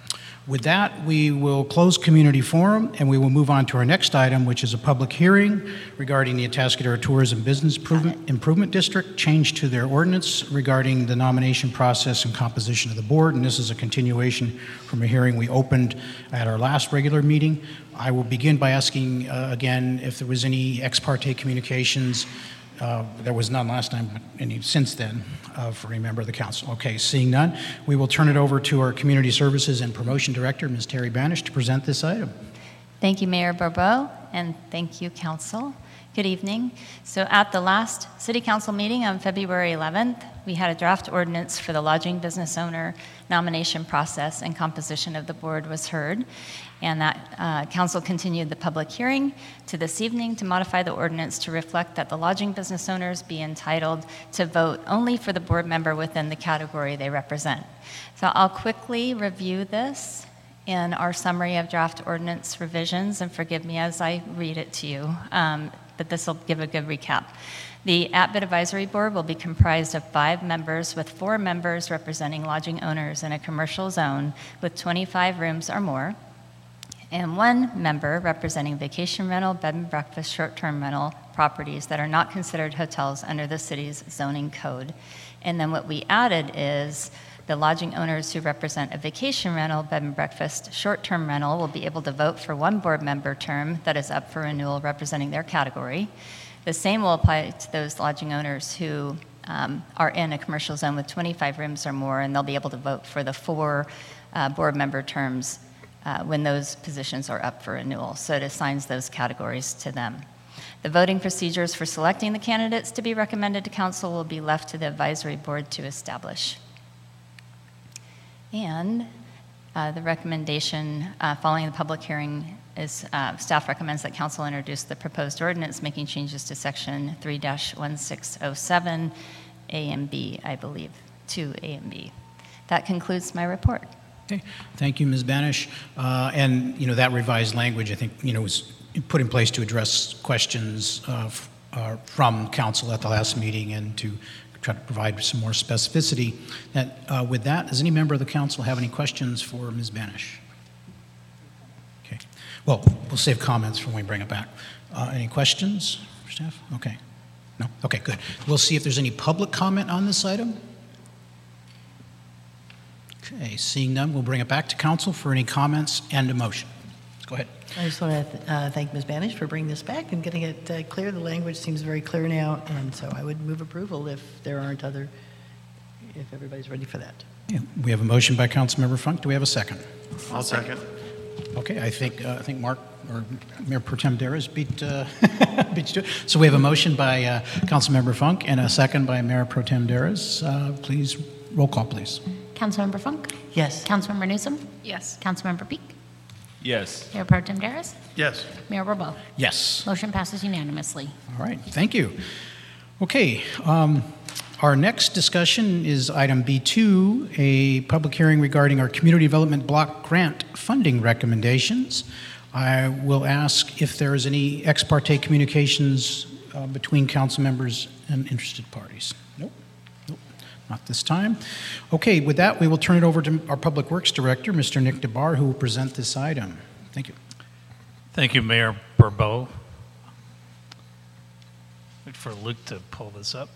With that, we will close community forum, and we will move on to our next item, which is a public hearing regarding the Atascadero Tourism Business Improvement, Improvement District change to their ordinance regarding the nomination process and composition of the board. And this is a continuation from a hearing we opened at our last regular meeting. I will begin by asking uh, again if there was any ex parte communications. Uh, there was none last time, but any since then, uh, for a member of the council. Okay, seeing none, we will turn it over to our Community Services and Promotion Director, Miz Terry Banish, to present this item. Thank you, Mayor Bourbeau, and thank you, Council. Good evening. So at the last City Council meeting on February eleventh, we had a draft ordinance for the lodging business owner nomination process, and composition of the board was heard. And that uh, Council continued the public hearing to this evening to modify the ordinance to reflect that the lodging business owners be entitled to vote only for the board member within the category they represent. So I'll quickly review this in our summary of draft ordinance revisions, and forgive me as I read it to you, um, but this will give a good recap. The AtBid Advisory Board will be comprised of five members, with four members representing lodging owners in a commercial zone with twenty-five rooms or more, and one member representing vacation rental, bed and breakfast, short-term rental properties that are not considered hotels under the city's zoning code. And then what we added is the lodging owners who represent a vacation rental, bed and breakfast, short-term rental will be able to vote for one board member term that is up for renewal representing their category. The same will apply to those lodging owners who um, are in a commercial zone with twenty-five rooms or more, and they'll be able to vote for the four uh, board member terms Uh, when those positions are up for renewal. So it assigns those categories to them. The voting procedures for selecting the candidates to be recommended to council will be left to the advisory board to establish. And uh, the recommendation uh, following the public hearing is uh, staff recommends that council introduce the proposed ordinance making changes to section three dash one six oh seven A and B, I believe, to A and B. That concludes my report. Okay, thank you, Miz Banish. Uh, and you know that revised language, I think, you know, was put in place to address questions uh, f- uh, from council at the last meeting, and to try to provide some more specificity. That uh, with that, does any member of the council have any questions for Miz Banish? Okay. Well, we'll save comments for when we bring it back. Uh, any questions for staff? Okay. No. Okay. Good. We'll see if there's any public comment on this item. Okay, seeing none, we'll bring it back to council for any comments and a motion. Go ahead. I just want to th- uh, thank Miz Banish for bringing this back and getting it uh, clear. The language seems very clear now, and so I would move approval if there aren't other, if everybody's ready for that. Yeah, we have a motion by Councilmember Funk. Do we have a second? I'll second. Okay, I think uh, I think Mark or Mayor Pro Tem Deras beat uh, beat you to it. So we have a motion by uh, Councilmember Funk and a second by Mayor Pro Tem Deras. Uh, please, roll call, please. Councilmember Funk? Yes. Councilmember Newsom? Yes. Councilmember Peak? Yes. Mayor Pro Tem Deras? Yes. Mayor Bourbeau? Yes. Motion passes unanimously. All right, thank you. Okay, um, our next discussion is item B two, a public hearing regarding our community development block grant funding recommendations. I will ask if there is any ex parte communications uh, between council members and interested parties. Nope. Nope. Not this time. Okay, with that, we will turn it over to our Public Works Director, Mister Nick DeBar, who will present this item. Thank you. Thank you, Mayor Bourbeau. Wait for Luke to pull this up.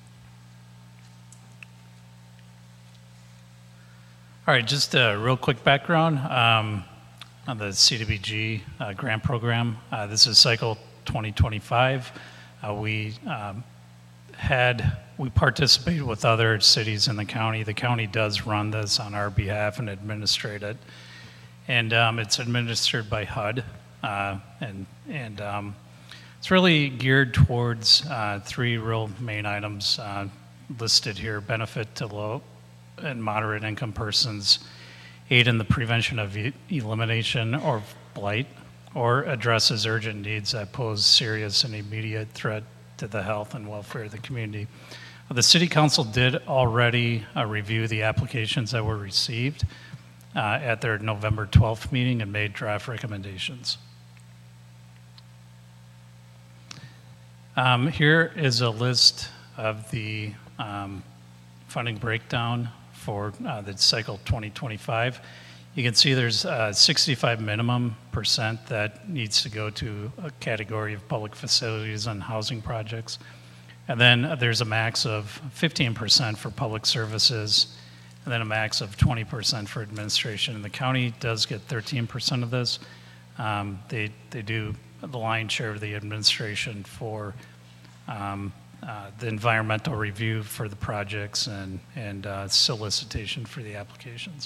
All right, just a real quick background um, on the C D B G uh, grant program. Uh, this is cycle twenty twenty-five. Uh, we um, had, we participated with other cities in the county. The county does run this on our behalf and administrate it. And um, it's administered by H U D. Uh, and and um, it's really geared towards uh, three real main items uh, listed here: benefit to low and moderate income persons, aid in the prevention of e- elimination or blight, or addresses urgent needs that pose serious and immediate threat to the health and welfare of the community. The City Council did already uh, review the applications that were received uh, at their November twelfth meeting and made draft recommendations. Um, here is a list of the um, funding breakdown for uh, the cycle twenty twenty-five. You can see there's uh, sixty-five minimum percent that needs to go to a category of public facilities and housing projects. And then there's a max of fifteen percent for public services, and then a max of twenty percent for administration. And the county does get thirteen percent of this. Um, they, they do the lion's share of the administration for um, uh, the environmental review for the projects and, and uh, solicitation for the applications.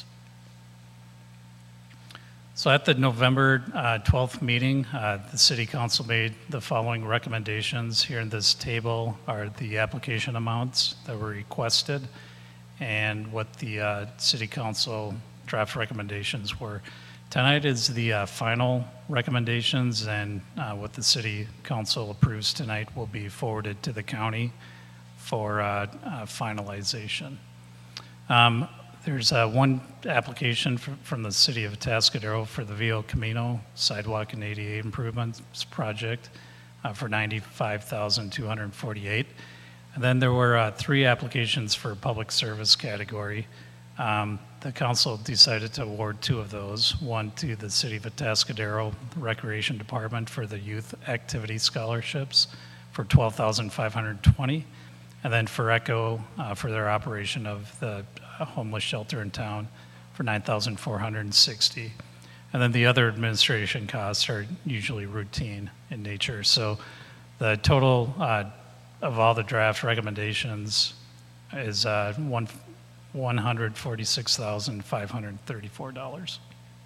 So at the November uh, twelfth meeting, uh, the City Council made the following recommendations. Here in this table are the application amounts that were requested and what the uh, City Council draft recommendations were. Tonight is the uh, final recommendations, and uh, what the City Council approves tonight will be forwarded to the county for uh, uh, finalization. Um, There's uh, one application from, from the city of Atascadero for the Via El Camino Sidewalk and A D A Improvements Project uh, for ninety-five thousand two hundred forty-eight dollars. And then there were uh, three applications for public service category. Um, the council decided to award two of those, one to the city of Atascadero Recreation Department for the youth activity scholarships for twelve thousand five hundred twenty dollars. And then for ECHO uh, for their operation of the uh, homeless shelter in town for nine thousand four hundred sixty dollars. And then the other administration costs are usually routine in nature. So the total uh, of all the draft recommendations is uh, one, one hundred forty-six thousand five hundred thirty-four dollars.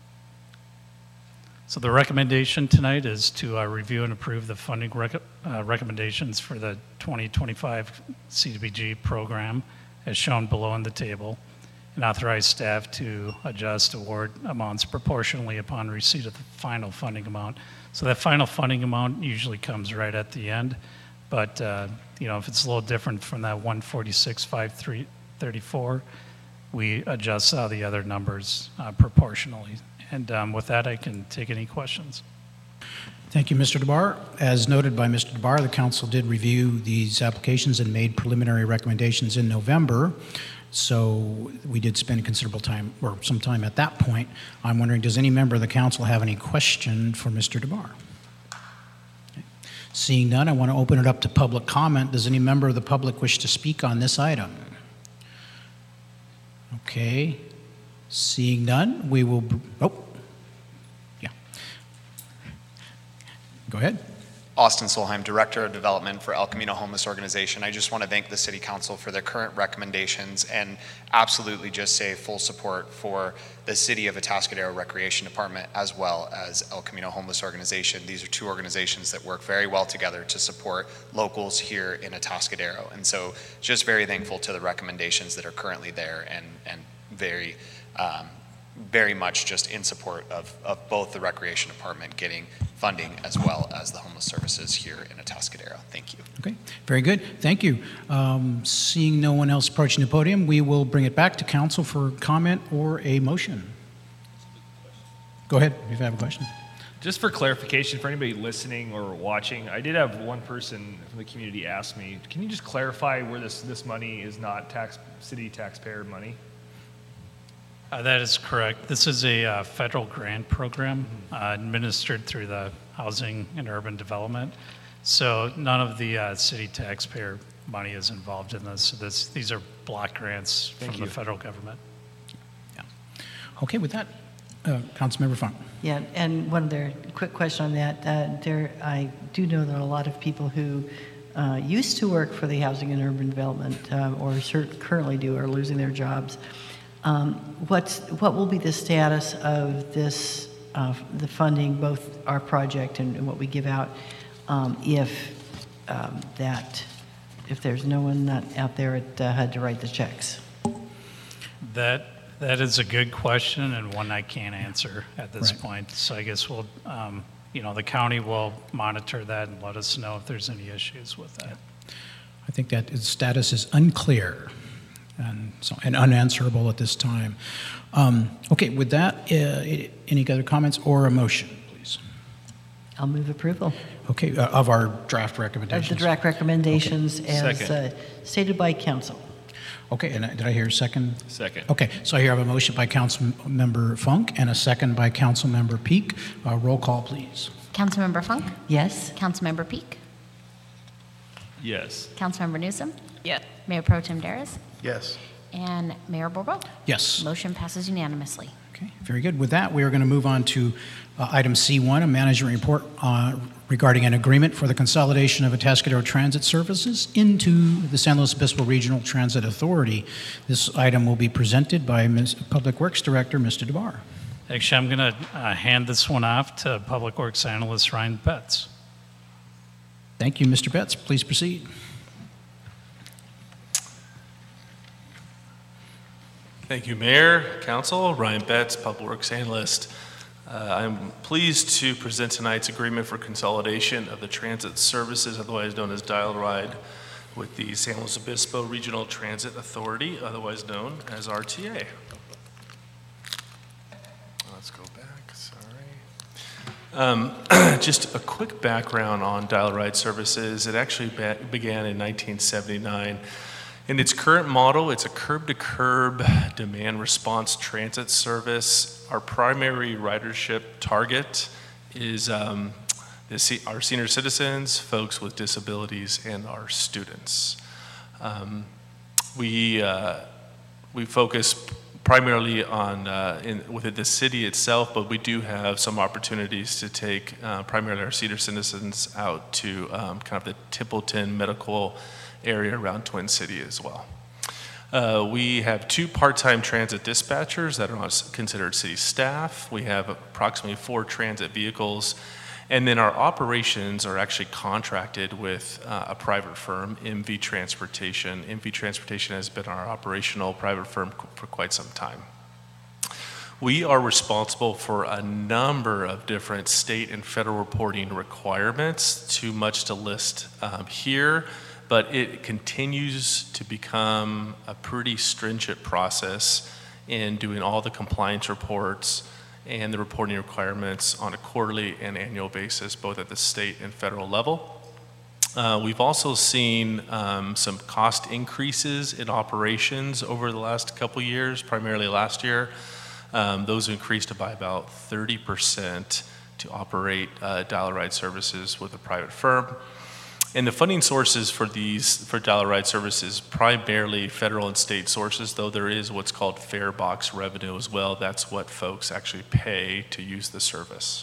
So the recommendation tonight is to uh, review and approve the funding rec- uh, recommendations for the twenty twenty-five C D B G program as shown below in the table, and authorize staff to adjust award amounts proportionally upon receipt of the final funding amount. So that final funding amount usually comes right at the end, but uh, you know, if it's a little different from that one forty-six thousand five hundred thirty-four, we adjust all the other numbers uh, proportionally. And um, with that, I can take any questions. Thank you, Mister DeBar. As noted by Mister DeBar, the council did review these applications and made preliminary recommendations in November. So we did spend considerable time, or some time at that point. I'm wondering, does any member of the council have any question for Mister DeBar? Okay. Seeing none, I want to open it up to public comment. Does any member of the public wish to speak on this item? Okay. Seeing none, we will, oh, yeah. Go ahead. Austin Solheim, Director of Development for El Camino Homeless Organization. I just want to thank the City Council for their current recommendations and absolutely just say full support for the City of Atascadero Recreation Department as well as El Camino Homeless Organization. These are two organizations that work very well together to support locals here in Atascadero. And so just very thankful to the recommendations that are currently there and, and very Um, very much just in support of, of both the Recreation Department getting funding as well as the homeless services here in Atascadero. Thank you. Okay, very good. Thank you. Um, seeing no one else approaching the podium, we will bring it back to council for comment or a motion. Go ahead if you have a question. Just for clarification, for anybody listening or watching, I did have one person from the community ask me, can you just clarify where this, this money is not tax, city taxpayer money? Uh, that is correct. This is a uh, federal grant program uh, administered through the Housing and Urban Development. So none of the uh, city taxpayer money is involved in this. So this these are block grants Thank from you. the federal government. Yeah. Okay, with that, uh, Councilmember Funk. Yeah, and one other quick question on that. Uh, there, I do know that a lot of people who uh, used to work for the Housing and Urban Development uh, or cert- currently do are losing their jobs. Um, what's, what will be the status of this, uh, the funding, both our project and, and what we give out, um, if um, that, if there's no one not out there at uh, H U D to write the checks? That that is a good question and one I can't answer at this Right. point. So I guess we'll, um, you know, the county will monitor that and let us know if there's any issues with that. I think that its status is unclear and, so, and unanswerable at this time. Um, okay, with that, uh, any other comments or a motion, please? I'll move approval Okay, uh, of our draft of recommendations. the draft recommendations Okay. as Second. uh, stated by council. Okay, and did I hear a second? Second. Okay, so I hear I have a motion by Councilmember Funk and a second by Councilmember Peak. Uh, roll call, please. Councilmember Funk? Yes. Councilmember Peak? Yes. Councilmember Newsom? Yes. Mayor Pro Tem Daris? Yes. And Mayor Bourbeau? Yes. Motion passes unanimously. Okay, very good. With that, we are going to move on to uh, item C one, a management report uh, regarding an agreement for the consolidation of Atascadero Transit Services into the San Luis Obispo Regional Transit Authority. This item will be presented by Miz Public Works Director, Mister DeBar. Actually, I'm going to uh, hand this one off to Public Works Analyst Ryan Betts. Thank you, Mister Betts. Please proceed. Thank you, Mayor, Council. Ryan Betts, Public Works Analyst. Uh, I'm pleased to present tonight's agreement for consolidation of the transit services, otherwise known as Dial Ride, with the San Luis Obispo Regional Transit Authority, otherwise known as R T A. Let's go back, sorry. Um, just a quick background on Dial Ride services. It actually be began in nineteen seventy-nine. In its current model, it's a curb-to-curb demand response transit service. Our primary ridership target is um, the, our senior citizens, folks with disabilities, and our students. Um, we, uh, we focus primarily on uh, in, within the city itself, but we do have some opportunities to take uh, primarily our senior citizens out to um, kind of the Templeton Medical area around Twin City as well. Uh, we have two part-time transit dispatchers that are not considered city staff. We have approximately four transit vehicles, and then our operations are actually contracted with uh, a private firm, M V Transportation. M V Transportation has been our operational private firm for quite some time. We are responsible for a number of different state and federal reporting requirements, too much to list um, here, but it continues to become a pretty stringent process in doing all the compliance reports and the reporting requirements on a quarterly and annual basis, both at the state and federal level. Uh, we've also seen um, some cost increases in operations over the last couple years, primarily last year. Um, those increased by about thirty percent to operate uh, Dial Ride services with a private firm. And the funding sources for these, for Dial Ride services, primarily federal and state sources, though there is what's called fare box revenue as well. That's what folks actually pay to use the service.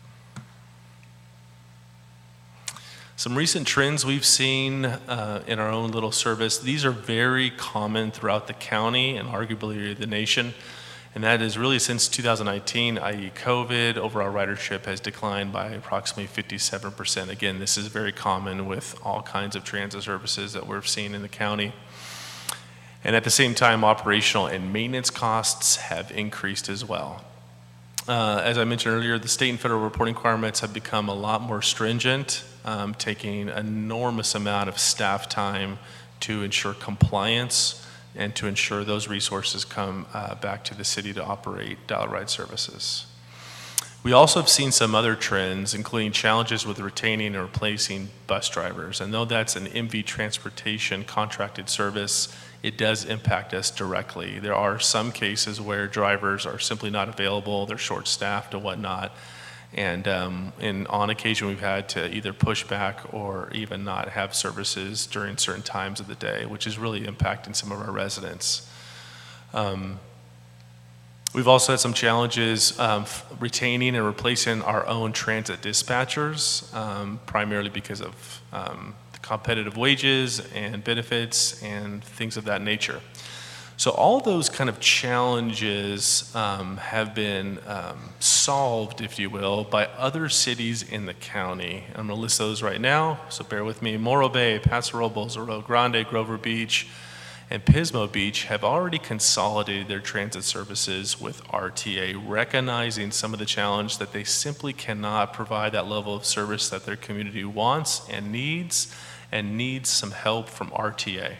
Some recent trends we've seen uh, in our own little service, these are very common throughout the county and arguably the nation. And that is really since two thousand nineteen, that is COVID, overall ridership has declined by approximately fifty-seven percent. Again, this is very common with all kinds of transit services that we're seeing in the county. And at the same time, operational and maintenance costs have increased as well. Uh, as I mentioned earlier, the state and federal reporting requirements have become a lot more stringent, um, taking an enormous amount of staff time to ensure compliance and to ensure those resources come uh, back to the city to operate Dial Ride services. We also have seen some other trends, including challenges with retaining and replacing bus drivers. And though that's an M V Transportation contracted service, it does impact us directly. There are some cases where drivers are simply not available, they're short-staffed and whatnot. And, um, and on occasion, we've had to either push back or even not have services during certain times of the day, which is really impacting some of our residents. Um, we've also had some challenges um, retaining and replacing our own transit dispatchers, um, primarily because of um, the competitive wages and benefits and things of that nature. So all those kind of challenges um, have been um, solved, if you will, by other cities in the county. I'm going to list those right now, so bear with me. Morro Bay, Paso Robles, Rio Grande, Grover Beach, and Pismo Beach have already consolidated their transit services with R T A, recognizing some of the challenge that they simply cannot provide that level of service that their community wants and needs, and needs some help from R T A.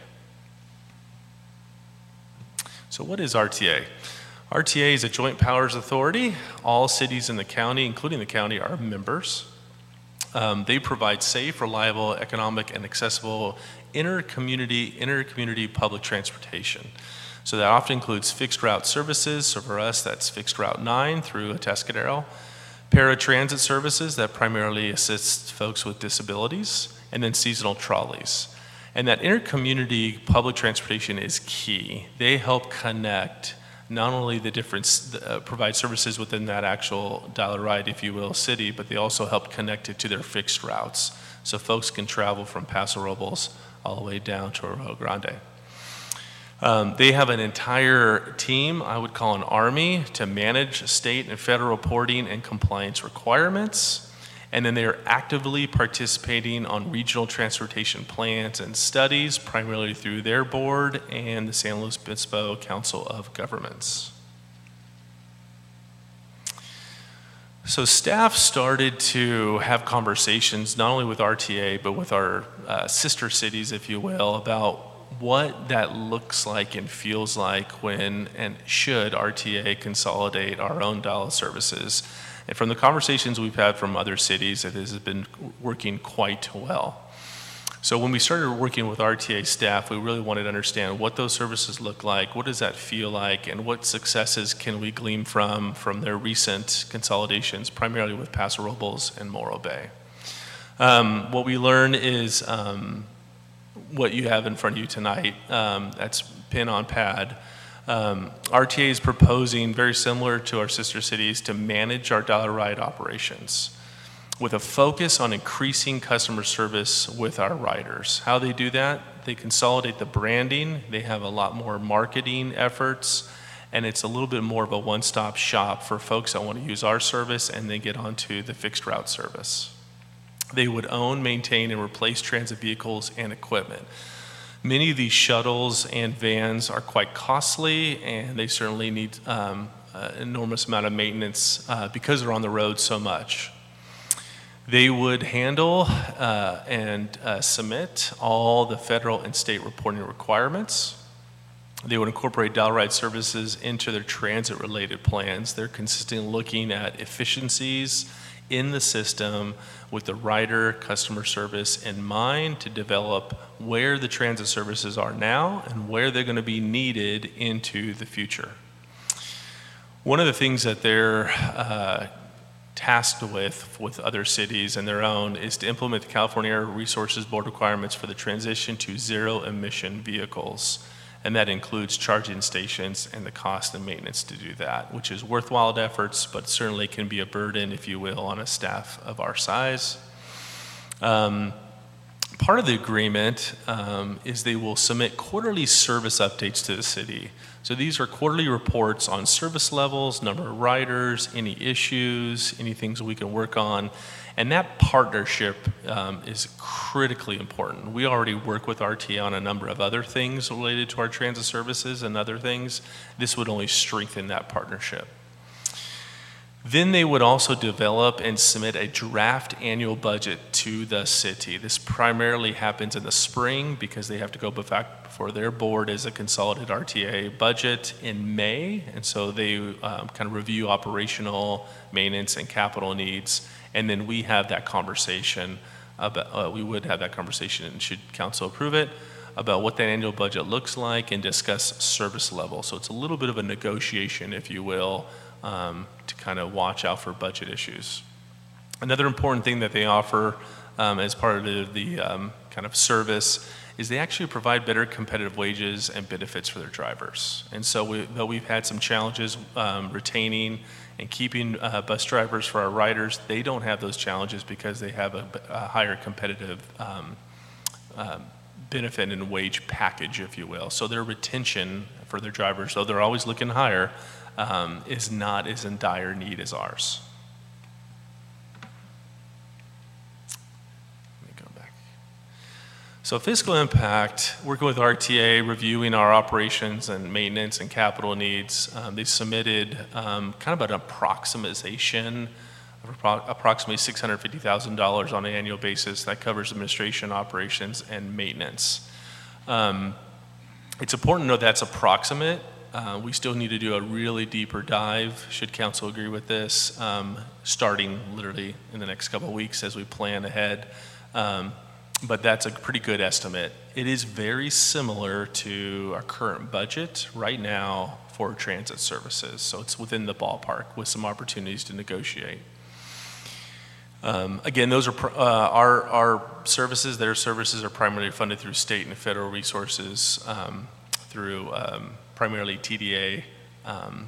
So what is R T A? R T A is a joint powers authority. All cities in the county, including the county, are members. Um, they provide safe, reliable, economic, and accessible inter-community, inter-community public transportation. So that often includes fixed route services. So for us, that's fixed route nine through Atascadero. Paratransit services that primarily assist folks with disabilities, and then seasonal trolleys. And that inter-community public transportation is key. They help connect not only the different, uh, provide services within that actual dollar ride, if you will, city, but they also help connect it to their fixed routes. So folks can travel from Paso Robles all the way down to Rio Grande. Um, they have an entire team, I would call an army, to manage state and federal reporting and compliance requirements. And then they're actively participating on regional transportation plans and studies, primarily through their board and the San Luis Obispo Council of Governments. So staff started to have conversations not only with R T A, but with our uh, sister cities, if you will, about what that looks like and feels like when and should R T A consolidate our own dial services. And from the conversations we've had from other cities, it has been working quite well. So when we started working with R T A staff, we really wanted to understand what those services look like, what does that feel like, and what successes can we glean from from their recent consolidations, primarily with Paso Robles and Morro Bay. Um, what we learned is um, what you have in front of you tonight. Um, that's pin on pad. Um, R T A is proposing, very similar to our sister cities, to manage our dollar ride operations with a focus on increasing customer service with our riders. How they do that? They consolidate the branding, they have a lot more marketing efforts, and it's a little bit more of a one-stop shop for folks that want to use our service and then get onto the fixed route service. They would own, maintain, and replace transit vehicles and equipment. Many of these shuttles and vans are quite costly, and they certainly need um, an enormous amount of maintenance uh, because they're on the road so much. They would handle uh, and uh, submit all the federal and state reporting requirements. They would incorporate dial ride services into their transit-related plans. They're consistently looking at efficiencies in the system with the rider customer service in mind to develop where the transit services are now and where they're going to be needed into the future. One of the things that they're uh, tasked with with other cities and their own is to implement the California Air Resources Board requirements for the transition to zero emission vehicles. And that includes charging stations and the cost and maintenance to do that, which is worthwhile efforts, but certainly can be a burden, if you will, on a staff of our size. Um, part of the agreement um, is they will submit quarterly service updates to the city. So these are quarterly reports on service levels, number of riders, any issues, any things we can work on. And that partnership um, is critically important. We already work with R T A on a number of other things related to our transit services and other things. This would only strengthen that partnership. Then they would also develop and submit a draft annual budget to the city. This primarily happens in the spring because they have to go back before their board as a consolidated R T A budget in May. And so they um, kind of review operational, maintenance, and capital needs. And then we have that conversation about, uh, we would have that conversation, and should council approve it, about what that annual budget looks like and discuss service level. So it's a little bit of a negotiation, if you will, um, to kind of watch out for budget issues. Another important thing that they offer um, as part of the, the um, kind of service is they actually provide better competitive wages and benefits for their drivers. And so we, though we've had some challenges um, retaining and keeping uh, bus drivers for our riders, they don't have those challenges because they have a, a higher competitive um, um, benefit and wage package, if you will. So their retention for their drivers, though they're always looking higher, um, is not as in dire need as ours. So fiscal impact, working with R T A, reviewing our operations and maintenance and capital needs, um, they submitted um, kind of an approximation of appro- approximately six hundred fifty thousand dollars on an annual basis that covers administration, operations, and maintenance. Um, it's important to know that's approximate. Uh, we still need to do a really deeper dive, should council agree with this, um, starting literally in the next couple of weeks as we plan ahead. Um, but that's a pretty good estimate. It is very similar to our current budget right now for transit services. So it's within the ballpark with some opportunities to negotiate. Um, again, those are pr- uh, our, our services. Their services are primarily funded through state and federal resources, um, through um, primarily T D A. Um,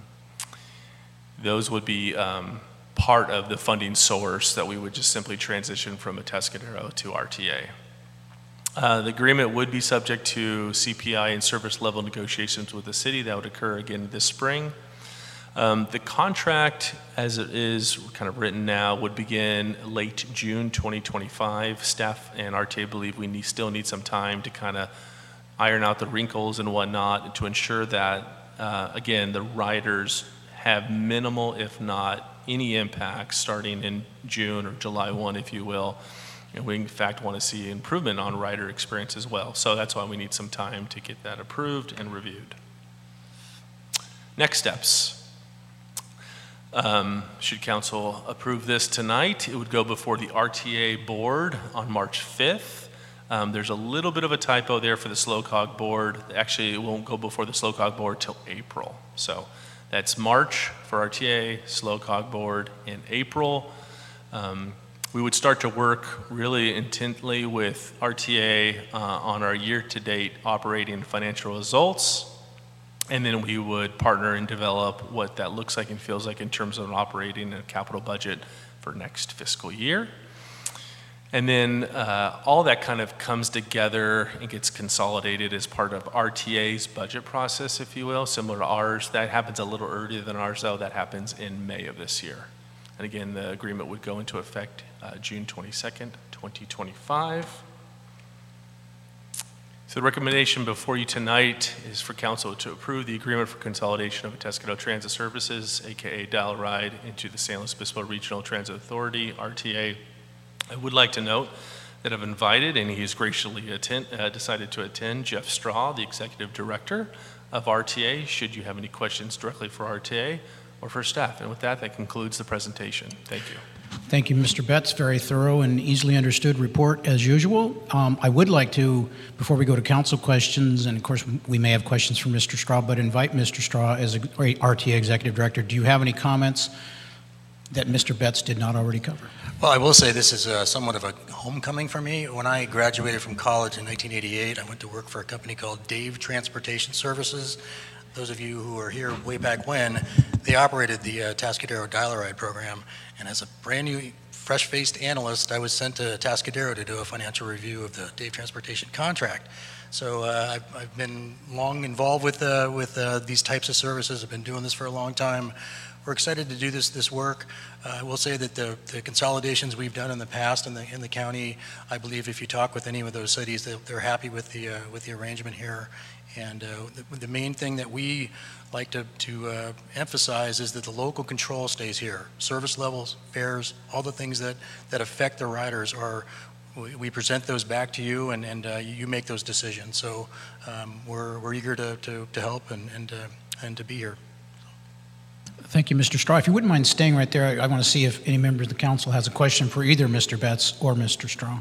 those would be um, part of the funding source that we would just simply transition from Atascadero to R T A. Uh, the agreement would be subject to C P I and service level negotiations with the city. That would occur again this spring. Um, the contract, as it is kind of written now, would begin late June twenty twenty-five. Staff and R T A believe we need, still need some time to kind of iron out the wrinkles and whatnot, and to ensure that, uh, again, the riders have minimal, if not any impact, starting in June or July first, if you will. And we, in fact, want to see improvement on rider experience as well. So that's why we need some time to get that approved and reviewed. Next steps. Um, should council approve this tonight, it would go before the R T A board on March fifth. Um, there's a little bit of a typo there for the SLOCOG board. Actually, it won't go before the SLOCOG board till April. So that's March for R T A, SLOCOG board in April. Um, we would start to work really intently with R T A uh, on our year-to-date operating financial results. And then we would partner and develop what that looks like and feels like in terms of an operating and capital budget for next fiscal year. And then uh, all that kind of comes together and gets consolidated as part of R T A's budget process, if you will, similar to ours. That happens a little earlier than ours, though. That happens in May of this year. And again, the agreement would go into effect uh, June twenty-second, twenty twenty-five. So the recommendation before you tonight is for council to approve the agreement for consolidation of Atascadero Transit Services, aka Dial-A-Ride, into the San Luis Obispo Regional Transit Authority, R T A. I would like to note that I've invited, and he has graciously attend, uh, decided to attend, Jeff Straw, the Executive Director of R T A, should you have any questions directly for R T A or for staff. And with that, that concludes the presentation. Thank you. Thank you, Mister Betts. Very thorough and easily understood report as usual. Um, I would like to, before we go to council questions, and of course we may have questions for Mister Straw, but invite Mister Straw as a R T A Executive Director. Do you have any comments that Mister Betts did not already cover? Well, I will say this is uh, somewhat of a homecoming for me. When I graduated from college in nineteen eighty-eight, I went to work for a company called Dave Transportation Services. Those of you who are here way back when, they operated the uh, Atascadero Dial-A-Ride program. And as a brand new, fresh-faced analyst, I was sent to Atascadero to do a financial review of the Dave Transportation contract. So uh, I've, I've been long involved with uh, with uh, these types of services. I've been doing this for a long time. We're excited to do this this work. Uh, I will say that the, the consolidations we've done in the past in the in the county, I believe if you talk with any of those cities, they're, they're happy with the uh, with the arrangement here. And uh, the, the main thing that we like to, to uh, emphasize is that the local control stays here. Service levels, fares, all the things that, that affect the riders are, we, we present those back to you, and, and uh, you make those decisions. So um, we're, we're eager to, to, to help and, and, uh, and to be here. Thank you, Mister Straw. If you wouldn't mind staying right there, I, I want to see if any member of the council has a question for either Mister Betts or Mister Straw.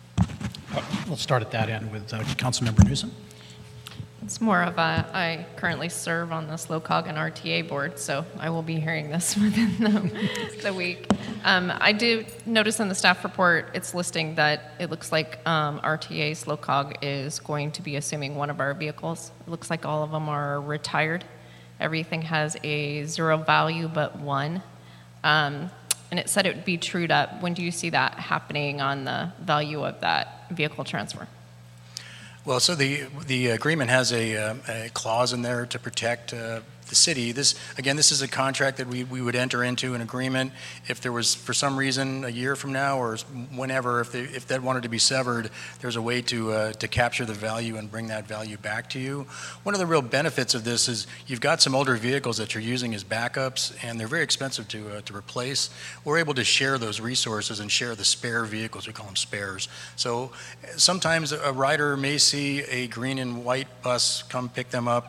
We'll start at that end with uh, Councilmember Newsom. It's more of a, I currently serve on the SLOCOG and R T A board, so I will be hearing this within the, the week. Um, I do notice in the staff report, it's listing that it looks like um, R T A SLOCOG is going to be assuming one of our vehicles. It looks like all of them are retired. Everything has a zero value but one. Um, and it said it would be trued up. When do you see that happening on the value of that vehicle transfer? Well, so the the agreement has a, uh, a clause in there to protect uh, the city. This, again, this is a contract that we, we would enter into an agreement if there was, for some reason, a year from now or whenever, if they, if that wanted to be severed, there's a way to uh, to capture the value and bring that value back to you. One of the real benefits of this is you've got some older vehicles that you're using as backups, and they're very expensive to uh, to replace. We're able to share those resources and share the spare vehicles. We call them spares. So sometimes a rider may see a green and white bus come pick them up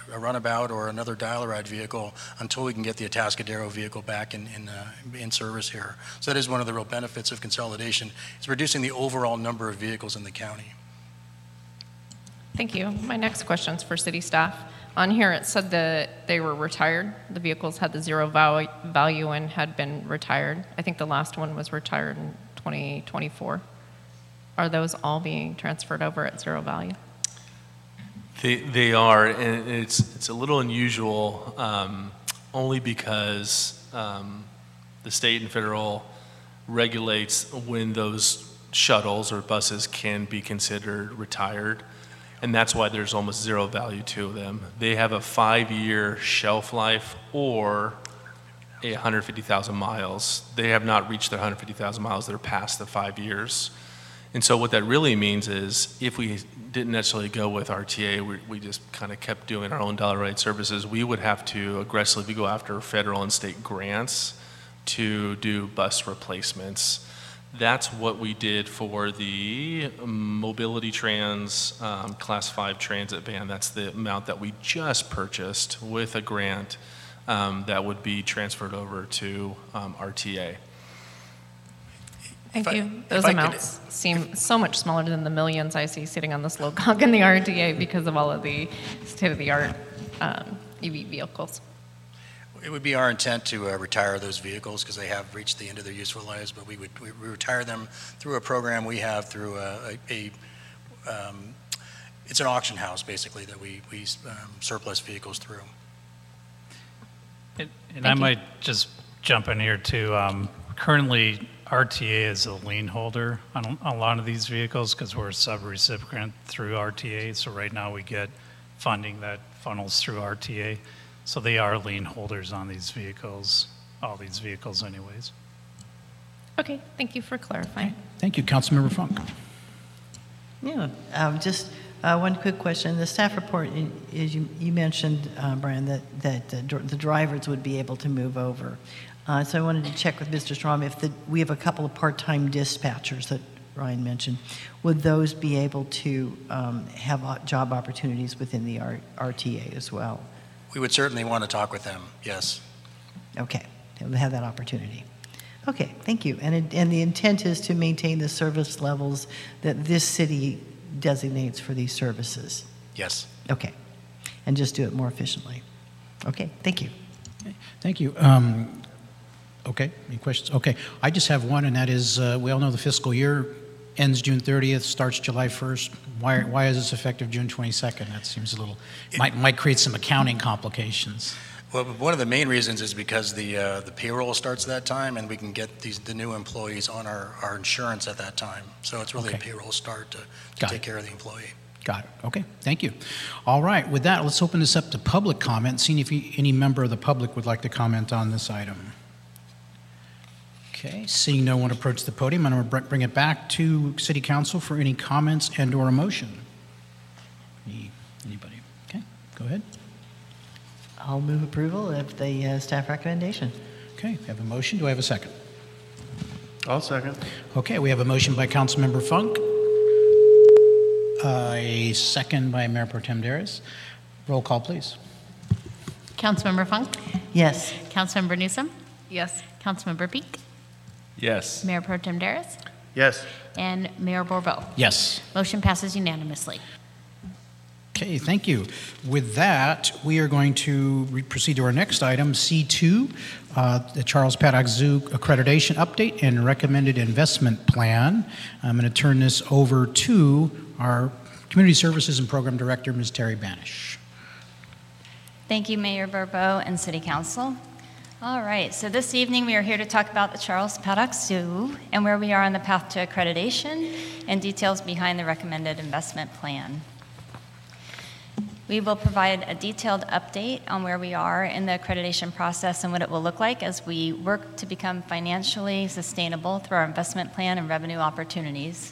a runabout or another dial-a-ride vehicle until we can get the Atascadero vehicle back in, in, uh, in service here. So that is one of the real benefits of consolidation, is reducing the overall number of vehicles in the county. Thank you. My next question is for city staff. On here, it said that they were retired. The vehicles had the zero val- value and had been retired. I think the last one was retired in twenty twenty-four. Are those all being transferred over at zero value? They, they are, and it's, it's a little unusual, um, only because um, the state and federal regulates when those shuttles or buses can be considered retired. And that's why there's almost zero value to them. They have a five-year shelf life or a one hundred fifty thousand miles. They have not reached their one hundred fifty thousand miles that are past the five years. And so what that really means is if we didn't necessarily go with R T A, we, we just kind of kept doing our own dollar-rate services, we would have to aggressively go after federal and state grants to do bus replacements. That's what we did for the Mobility Trans um, Class five transit van. That's the amount that we just purchased with a grant um, that would be transferred over to um, R T A. Thank If I- you. Those if I could- amounts seem so much smaller than the millions I see sitting on this low in the R T A because of all of the state-of-the-art um, E V vehicles. It would be our intent to uh, retire those vehicles because they have reached the end of their useful lives, but we would we we retire them through a program we have through a, a, a um, it's an auction house basically that we, we um, surplus vehicles through. And, and I might just jump in here too. Um, currently, R T A is a lien holder on a lot of these vehicles because we're a sub-recipient through R T A. So right now we get funding that funnels through R T A. So they are lien holders on these vehicles, all these vehicles anyways. Okay, thank you for clarifying. Thank you, Councilmember Funk. Yeah, um, just uh, one quick question. The staff report, i- is you, you mentioned, uh, Brian, that, that uh, dr- the drivers would be able to move over. Uh, so I wanted to check with Mister Strom if the, we have a couple of part-time dispatchers that Ryan mentioned. Would those be able to um, have uh, job opportunities within the R- RTA as well? We would certainly want to talk with them, yes. Okay, they would have that opportunity. Okay, thank you. And, it, and the intent is to maintain the service levels that this city designates for these services? Yes. Okay, and just do it more efficiently. Okay, thank you. Thank you. Um, okay, any questions? Okay, I just have one, and that is, uh, we all know the fiscal year ends June thirtieth, starts July first. Why, why is this effective June twenty-second? That seems a little, might, might create some accounting complications. Well, one of the main reasons is because the uh, the payroll starts that time, and we can get these the new employees on our, our insurance at that time. So it's really Okay. a payroll start to, to Got take it. care of the employee. Got it. Okay, thank you. All right, with that, let's open this up to public comment, seeing if you- any member of the public would like to comment on this item. Okay, seeing no one approach the podium, I'm going to bring it back to City Council for any comments and/or a motion. Any- Anybody? Okay, go ahead. I'll move approval of the uh, staff recommendation. Okay, we have a motion. Do I have a second? I'll second. Okay, we have a motion by Councilmember Funk, uh, a second by Mayor Pro Tem Daris. Roll call, please. Councilmember Funk? Yes. Councilmember Newsom? Yes. Councilmember Peak? Yes. Mayor Pro Tem Daris? Yes. And Mayor Bourbeau? Yes. Motion passes unanimously. Okay, thank you. With that, we are going to re- proceed to our next item, C two, uh, the Charles Paddock Zoo Accreditation Update and Recommended Investment Plan. I'm going to turn this over to our Community Services and Program Director, Miz Terry Banish. Thank you, Mayor Bourbeau and City Council. All right, so this evening we are here to talk about the Charles Paddock Zoo and where we are on the path to accreditation and details behind the recommended investment plan. We will provide a detailed update on where we are in the accreditation process and what it will look like as we work to become financially sustainable through our investment plan and revenue opportunities.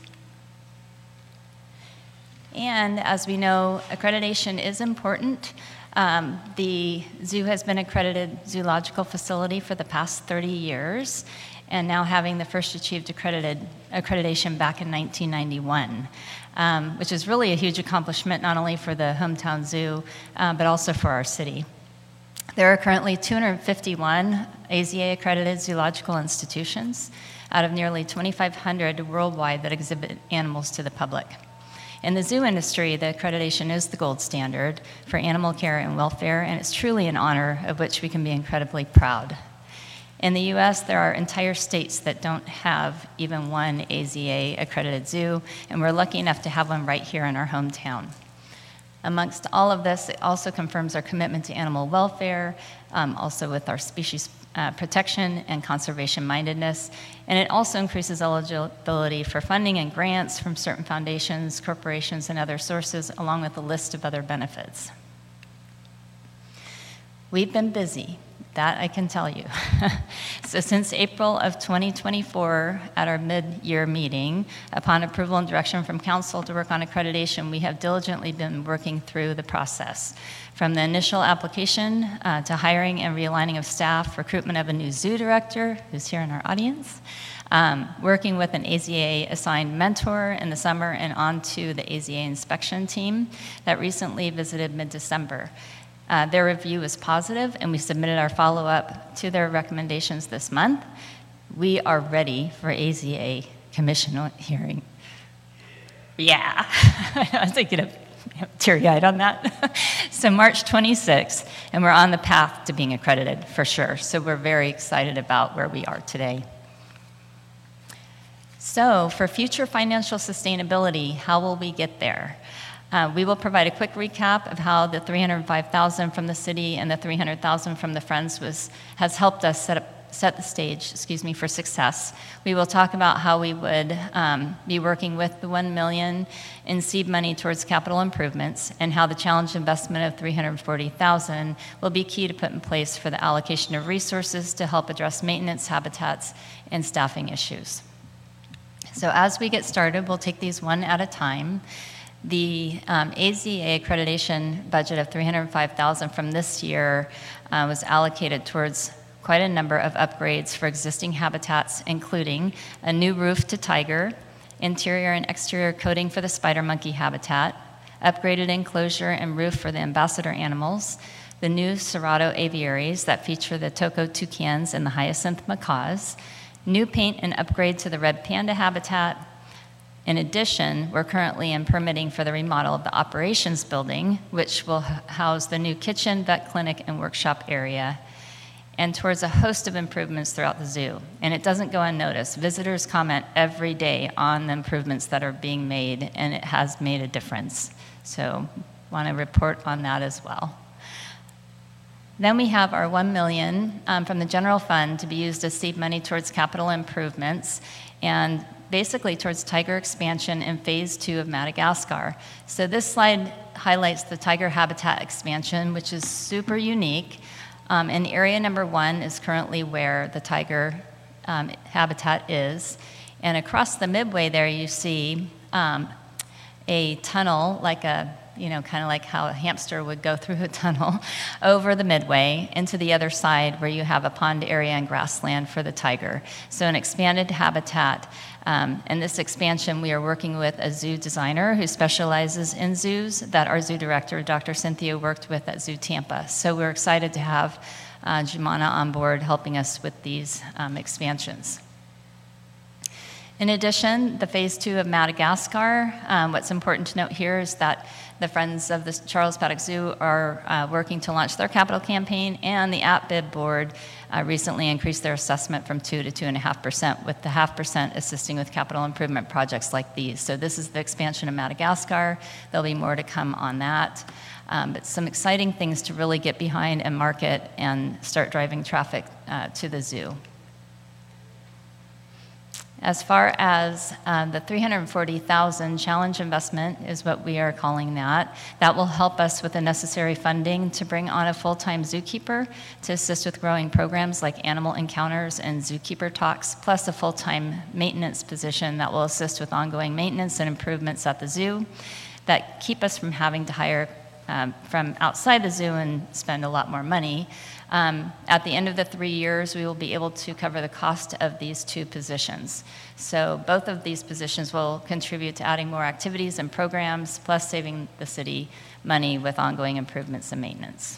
And as we know, accreditation is important. Um, the zoo has been accredited zoological facility for the past thirty years, and now having the first achieved accredited accreditation back in nineteen ninety-one, um, which is really a huge accomplishment not only for the hometown zoo, uh, but also for our city. There are currently two hundred fifty-one A Z A accredited zoological institutions out of nearly twenty-five hundred worldwide that exhibit animals to the public. In the zoo industry, the accreditation is the gold standard for animal care and welfare, and it's truly an honor of which we can be incredibly proud. In the U S, there are entire states that don't have even one A Z A accredited zoo, and we're lucky enough to have one right here in our hometown. Amongst all of this, it also confirms our commitment to animal welfare, um, also with our species uh, protection and conservation mindedness, and it also increases eligibility for funding and grants from certain foundations, corporations, and other sources, along with a list of other benefits. We've been busy. That I can tell you. So since April of twenty twenty-four, at our mid-year meeting, upon approval and direction from council to work on accreditation, we have diligently been working through the process. From the initial application uh, to hiring and realigning of staff, recruitment of a new zoo director, who's here in our audience, um, working with an A Z A assigned mentor in the summer, and on to the A Z A inspection team that recently visited mid-December. Uh, their review was positive, and we submitted our follow-up to their recommendations this month. We are ready for A Z A commission hearing. Yeah, I was thinking of teary-eyed on that. So March twenty-sixth, and we're on the path to being accredited for sure. So we're very excited about where we are today. So for future financial sustainability, how will we get there? Uh, we will provide a quick recap of how the three hundred five thousand dollars from the city and the three hundred thousand dollars from the Friends was, has helped us set, up, set the stage excuse me, for success. We will talk about how we would um, be working with the one million dollars in seed money towards capital improvements, and how the challenge investment of three hundred forty thousand dollars will be key to put in place for the allocation of resources to help address maintenance, habitats, and staffing issues. So as we get started, we'll take these one at a time. The um, A Z A accreditation budget of three hundred five thousand dollars from this year uh, was allocated towards quite a number of upgrades for existing habitats, including a new roof to Tiger, interior and exterior coating for the spider monkey habitat, upgraded enclosure and roof for the ambassador animals, the new Cerrado aviaries that feature the Toco toucans and the hyacinth macaws, new paint and upgrade to the red panda habitat. In addition, we're currently in permitting for the remodel of the operations building, which will house the new kitchen, vet clinic, and workshop area, and towards a host of improvements throughout the zoo. And it doesn't go unnoticed. Visitors comment every day on the improvements that are being made, and it has made a difference. So want to report on that as well. Then we have our one million dollars um, from the general fund to be used as seed money towards capital improvements, and basically towards tiger expansion in phase two of Madagascar. So this slide highlights the tiger habitat expansion, which is super unique. Um, and area number one is currently where the tiger um, habitat is. And across the midway there, you see um, a tunnel, like a, you know, kind of like how a hamster would go through a tunnel over the midway into the other side where you have a pond area and grassland for the tiger. So an expanded habitat. Um, and this expansion, we are working with a zoo designer who specializes in zoos that our zoo director, Doctor Cynthia, worked with at Zoo Tampa. So we're excited to have uh, Jumana on board helping us with these um, expansions. In addition, the phase two of Madagascar, um, what's important to note here is that the Friends of the Charles Paddock Zoo are uh, working to launch their capital campaign, and the A P B I D board uh, recently increased their assessment from two to two and a half percent, with the half percent assisting with capital improvement projects like these. So this is the expansion of Madagascar. There'll be more to come on that. Um, but some exciting things to really get behind and market and start driving traffic uh, to the zoo. As far as um, the three hundred forty thousand dollars challenge investment is what we are calling that. That will help us with the necessary funding to bring on a full-time zookeeper to assist with growing programs like animal encounters and zookeeper talks, plus a full-time maintenance position that will assist with ongoing maintenance and improvements at the zoo that keep us from having to hire um, from outside the zoo and spend a lot more money. Um, at the end of the three years, we will be able to cover the cost of these two positions. So both of these positions will contribute to adding more activities and programs, plus saving the city money with ongoing improvements and maintenance.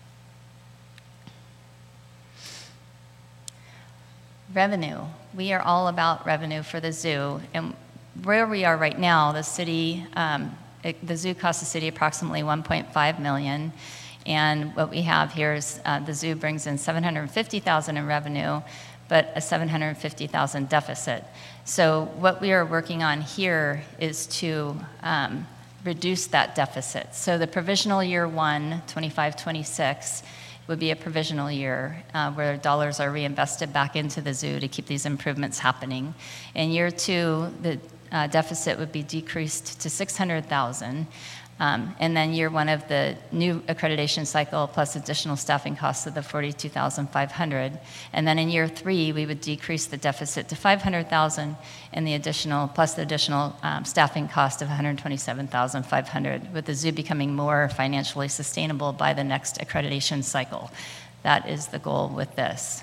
Revenue. We are all about revenue for the zoo. And where we are right now, the city, um, it, the zoo costs the city approximately one point five million dollars. And what we have here is uh, the zoo brings in seven hundred fifty thousand dollars in revenue, but a seven hundred fifty thousand dollars deficit. So what we are working on here is to um, reduce that deficit. So the provisional year one, twenty-five twenty-six, would be a provisional year uh, where dollars are reinvested back into the zoo to keep these improvements happening. In year two, the uh, deficit would be decreased to six hundred thousand dollars. Um, and then year one of the new accreditation cycle plus additional staffing costs of the forty-two thousand five hundred dollars. And then in year three, we would decrease the deficit to five hundred thousand dollars and the additional, plus the additional um, staffing cost of one hundred twenty-seven thousand five hundred dollars, with the zoo becoming more financially sustainable by the next accreditation cycle. That is the goal with this.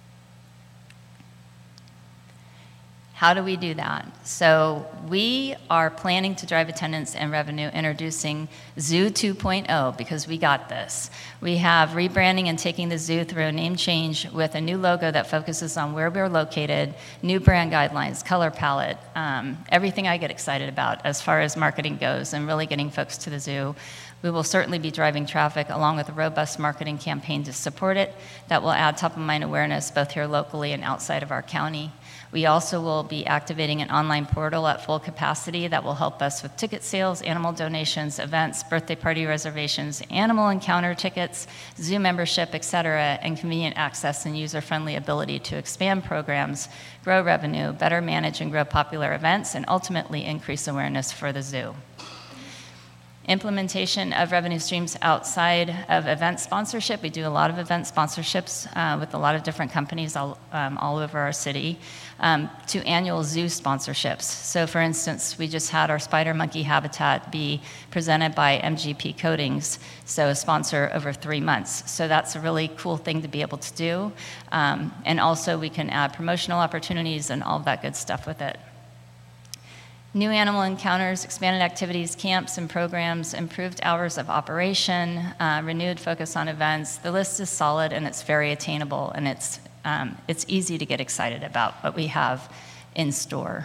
How do we do that? So we are planning to drive attendance and revenue introducing Zoo two point oh because we got this. We have rebranding and taking the zoo through a name change with a new logo that focuses on where we're located, new brand guidelines, color palette, um, everything I get excited about as far as marketing goes and really getting folks to the zoo. We will certainly be driving traffic along with a robust marketing campaign to support it that will add top-of-mind awareness both here locally and outside of our county. We also will be activating an online portal at full capacity that will help us with ticket sales, animal donations, events, birthday party reservations, animal encounter tickets, zoo membership, et cetera, and convenient access and user-friendly ability to expand programs, grow revenue, better manage and grow popular events, and ultimately increase awareness for the zoo. Implementation of revenue streams outside of event sponsorship. We do a lot of event sponsorships uh, with a lot of different companies all, um, all over our city, um, to annual zoo sponsorships. So for instance, we just had our spider monkey habitat be presented by M G P Coatings, so a sponsor over three months. So that's a really cool thing to be able to do. Um, and also we can add promotional opportunities and all of that good stuff with it. New animal encounters, expanded activities, camps and programs, improved hours of operation, uh, renewed focus on events. The list is solid and it's very attainable, and it's, um, it's easy to get excited about what we have in store.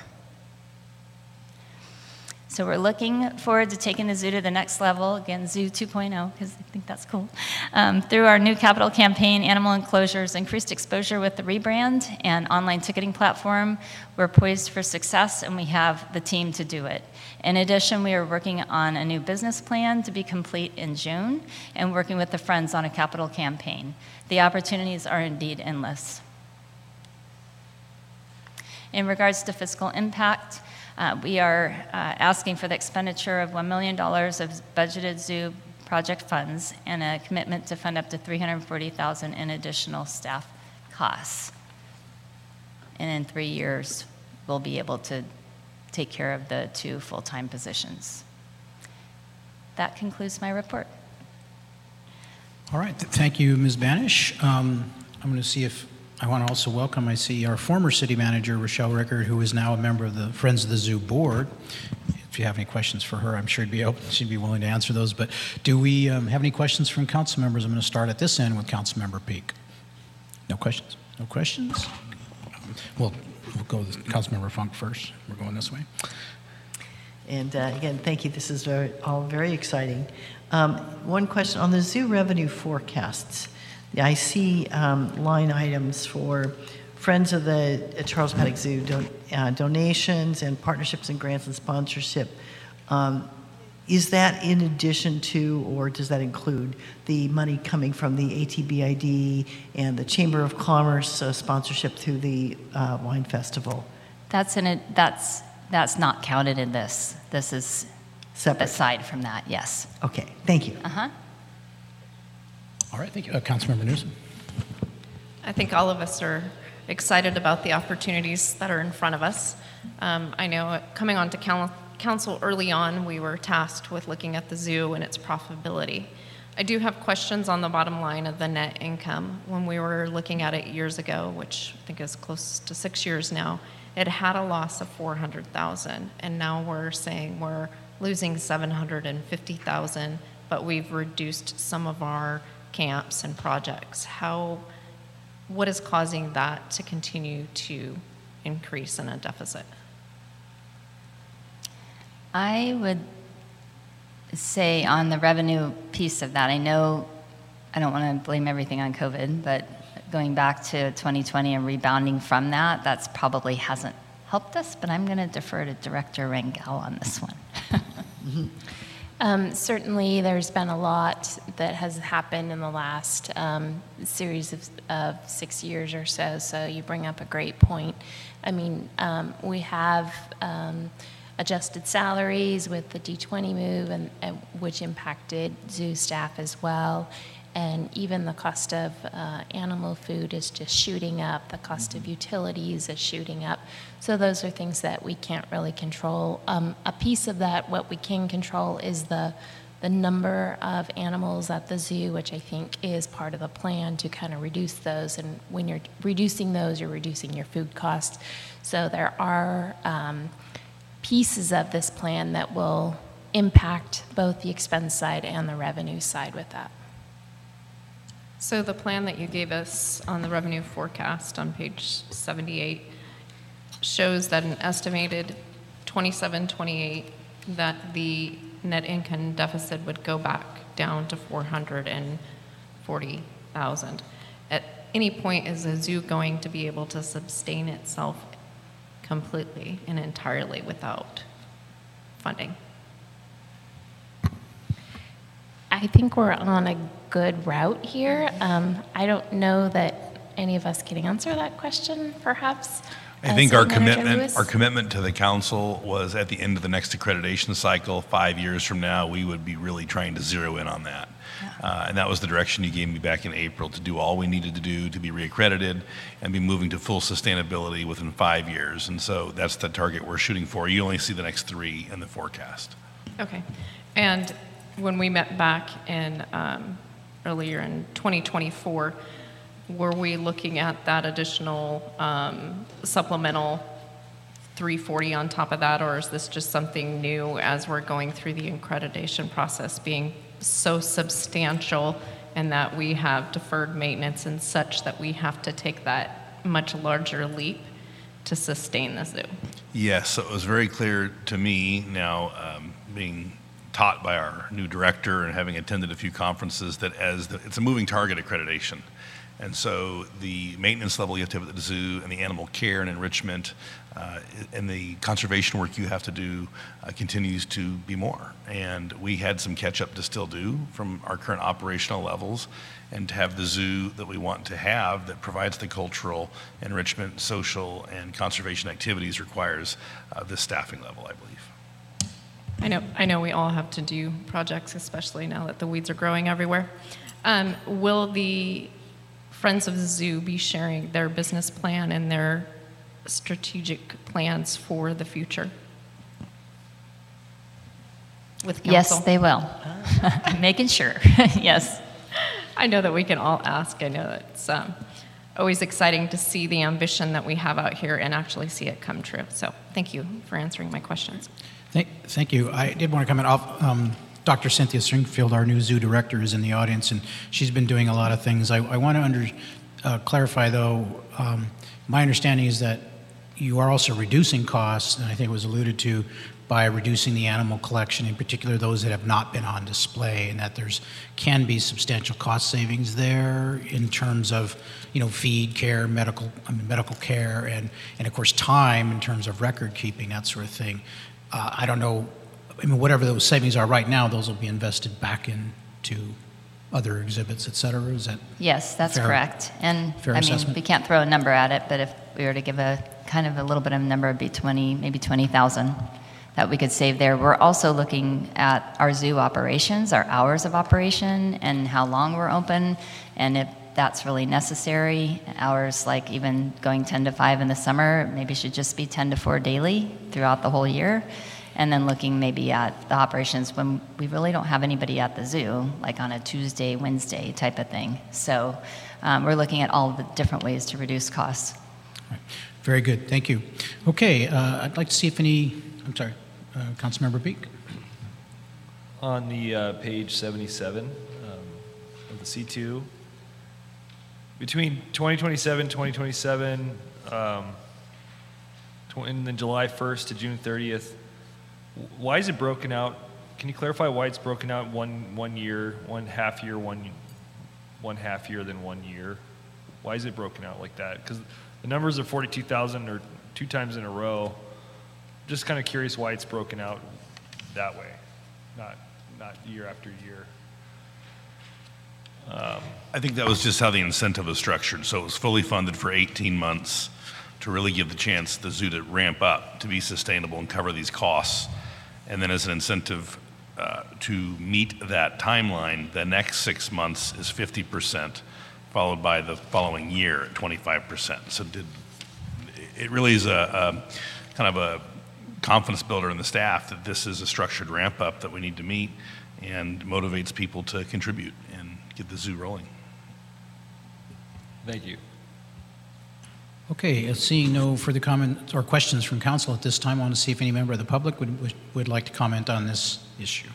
So we're looking forward to taking the zoo to the next level, again, Zoo two point oh, because I think that's cool. Um, through our new capital campaign, animal enclosures, increased exposure with the rebrand, and online ticketing platform, we're poised for success, and we have the team to do it. In addition, we are working on a new business plan to be complete in June, and working with the Friends on a capital campaign. The opportunities are indeed endless. In regards to fiscal impact, Uh, we are uh, asking for the expenditure of one million dollars of budgeted zoo project funds and a commitment to fund up to three hundred forty thousand dollars in additional staff costs. And in three years, we'll be able to take care of the two full-time positions. That concludes my report. All right. Th- Thank you, Miz Banish. Um, I'm going to see if I want to also welcome, I see our former city manager, Rochelle Rickard, who is now a member of the Friends of the Zoo board. If you have any questions for her, I'm sure she'd be open, she'd be willing to answer those. But do we um, have any questions from council members? I'm going to start at this end with Councilmember Peak. No questions? No questions? Well, we'll go with Councilmember Funk first. We're going this way. And uh, again, thank you. This is very, all very exciting. Um, one question on the zoo revenue forecasts. I see um, line items for Friends of the uh, Charles Paddock Zoo don uh, donations and partnerships and grants and sponsorship. Um, is that in addition to, or does that include the money coming from the A T B I D and the Chamber of Commerce uh, sponsorship through the uh, wine festival? That's in it. That's that's not counted in this. This is separate. Aside from that, yes. Okay. Thank you. Uh huh. All right, thank you. Uh, Councilmember Newsom. I think all of us are excited about the opportunities that are in front of us. Um, I know coming onto council, early on, we were tasked with looking at the zoo and its profitability. I do have questions on the bottom line of the net income. When we were looking at it years ago, which I think is close to six years now, it had a loss of four hundred thousand, and now we're saying we're losing seven hundred fifty thousand, but we've reduced some of our camps and projects. How, what is causing that to continue to increase in a deficit? I would say on the revenue piece of that, I know I don't want to blame everything on COVID, but going back to twenty twenty and rebounding from that, that's probably hasn't helped us, but I'm going to defer to Director Rangel on this one. Um, certainly, there's been a lot that has happened in the last um, series of, of six years or so, so you bring up a great point. I mean, um, we have um, adjusted salaries with the D twenty move, and, and which impacted zoo staff as well. And even the cost of uh, animal food is just shooting up. The cost of utilities is shooting up. So those are things that we can't really control. Um, a piece of that, what we can control, is the the number of animals at the zoo, which I think is part of the plan to kind of reduce those. And when you're reducing those, you're reducing your food costs. So there are um, pieces of this plan that will impact both the expense side and the revenue side with that. So the plan that you gave us on the revenue forecast on page seventy-eight shows that an estimated twenty-seven twenty-eight that the net income deficit would go back down to four hundred forty thousand. At any point, is the zoo going to be able to sustain itself completely and entirely without funding? I think we're on a good route here. Um, I don't know that any of us can answer that question, perhaps. I Uh, think City our Manager commitment, Lewis? our commitment to the council was at the end of the next accreditation cycle, five years from now, we would be really trying to zero in on that. Uh, and that was the direction you gave me back in April, to do all we needed to do to be reaccredited and be moving to full sustainability within five years. And so that's the target we're shooting for. You only see the next three in the forecast. Okay. And when we met back in um, earlier in twenty twenty-four, were we looking at that additional um, supplemental three forty on top of that, or is this just something new as we're going through the accreditation process being so substantial and that we have deferred maintenance and such that we have to take that much larger leap to sustain the zoo? Yes, so it was very clear to me now, um, being taught by our new director and having attended a few conferences, that as the, it's a moving target accreditation. And so the maintenance level you have to have at the zoo, and the animal care and enrichment, uh, and the conservation work you have to do uh, continues to be more. And we had some catch up to still do from our current operational levels, and to have the zoo that we want to have that provides the cultural, enrichment, social, and conservation activities requires uh, this staffing level, I believe. I know, I know we all have to do projects, especially now that the weeds are growing everywhere. Um, will the Friends of the Zoo be sharing their business plan and their strategic plans for the future with council? Yes, they will. Making sure, yes. I know that we can all ask. I know that it's um, always exciting to see the ambition that we have out here and actually see it come true. So thank you for answering my questions. Thank, thank you. I did want to comment off. Um, Doctor Cynthia Stringfield, our new zoo director, is in the audience, and she's been doing a lot of things. I, I want to under, uh, clarify, though, um, my understanding is that you are also reducing costs, and I think it was alluded to, by reducing the animal collection, in particular those that have not been on display, and that there's can be substantial cost savings there in terms of, you know, feed care, medical, I mean, medical care, and, and of course time in terms of record keeping, that sort of thing. Uh, I don't know, I mean, whatever those savings are right now, those will be invested back into other exhibits, et cetera. Is that Yes, that's fair, correct. And fair I mean, assessment? we can't throw a number at it, but if we were to give a kind of a little bit of a number, it'd be twenty, maybe twenty thousand that we could save there. We're also looking at our zoo operations, our hours of operation, and how long we're open, and if that's really necessary. Hours like even going ten to five in the summer, maybe should just be ten to four daily throughout the whole year. and then looking maybe at the operations when we really don't have anybody at the zoo, like on a Tuesday, Wednesday type of thing. So um, we're looking at all the different ways to reduce costs. Very good, thank you. Okay, uh, I'd like to see if any, I'm sorry, uh, Councilmember Beek. On the uh, page seventy-seven um, of the C two, between twenty twenty-seven, twenty twenty-seven, um, tw- and then July first to June thirtieth, why is it broken out? Can you clarify why it's broken out one one year, one half year, one one half year, then one year? Why is it broken out like that? Because the numbers are forty-two thousand or two times in a row. Just kind of curious why it's broken out that way, not not year after year. Um, I think that was just how the incentive was structured. So it was fully funded for eighteen months to really give the chance the zoo to ramp up, to be sustainable and cover these costs. And then as an incentive uh, to meet that timeline, the next six months is fifty percent, followed by the following year at twenty-five percent. So did, it really is a, a kind of a confidence builder in the staff that this is a structured ramp up that we need to meet and motivates people to contribute and get the zoo rolling. Thank you. Okay, uh, seeing no further comments or questions from council at this time, I want to see if any member of the public would, would, would like to comment on this issue.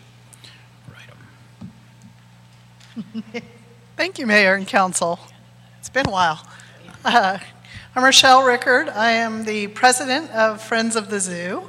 Thank you, Mayor and Council. It's been a while. Uh, I'm Rochelle Rickard. I am the president of Friends of the Zoo,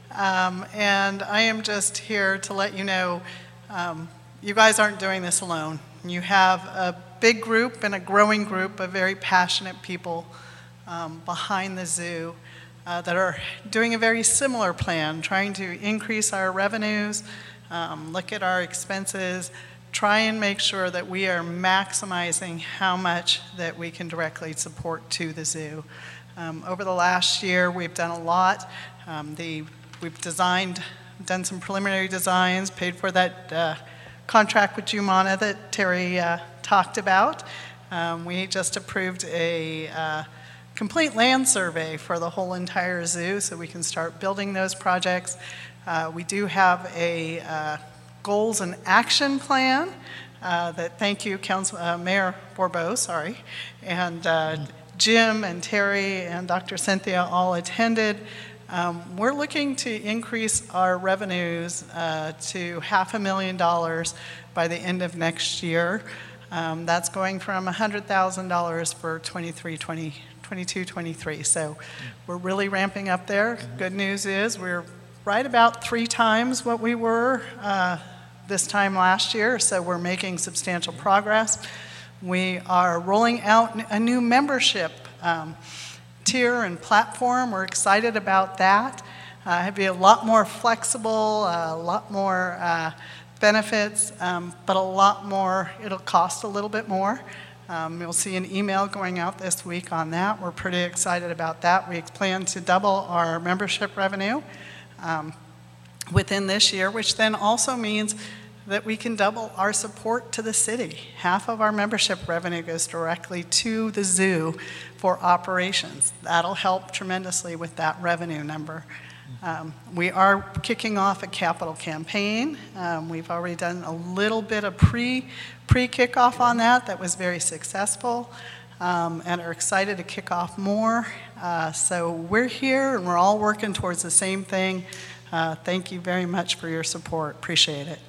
um, and I am just here to let you know um, you guys aren't doing this alone. You have a big group and a growing group of very passionate people um, behind the zoo uh, that are doing a very similar plan, trying to increase our revenues, um, look at our expenses, try and make sure that we are maximizing how much that we can directly support to the zoo. Um, over the last year, we've done a lot. Um, the, we've designed, done some preliminary designs, paid for that uh, contract with Jumana that Terry uh, talked about. Um, we just approved a uh, complete land survey for the whole entire zoo so we can start building those projects. Uh, we do have a uh, goals and action plan uh, that, thank you, Council, uh, Mayor Bourbeau, sorry, and uh, Jim and Terry and Doctor Cynthia all attended. Um, we're looking to increase our revenues uh, to half a million dollars by the end of next year. Um, that's going from one hundred thousand dollars for twenty-three, twenty, twenty-two, twenty-three. So we're really ramping up there. Good news is we're right about three times what we were uh, this time last year, so we're making substantial progress. We are rolling out a new membership um, tier and platform. We're excited about that. Uh, it'll be a lot more flexible, a lot more uh, benefits, um, but a lot more, it'll cost a little bit more. Um, you'll see an email going out this week on that. We're pretty excited about that. We plan to double our membership revenue Um, within this year, which then also means that we can double our support to the city. Half of our membership revenue goes directly to the zoo for operations. That'll help tremendously with that revenue number. Um, we are kicking off a capital campaign. Um, we've already done a little bit of pre, pre-kickoff on that that was very successful. Um, and are excited to kick off more. Uh, so we're here and we're all working towards the same thing. Uh, thank you very much for your support. Appreciate it.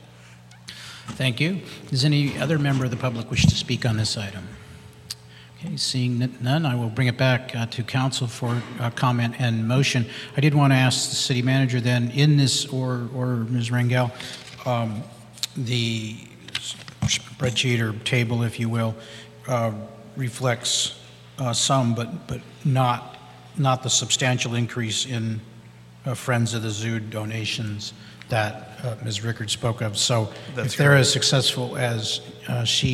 Thank you. Does any other member of the public wish to speak on this item? Okay, seeing none, I will bring it back uh, to council for uh, comment and motion. I did want to ask the city manager then, in this, or, or Miz Rangel, um, the spreadsheet or table, if you will, uh, reflects uh, some, but but not not the substantial increase in uh, Friends of the Zoo donations that uh, Miz Rickard spoke of. So That's if they're correct. as successful as uh, she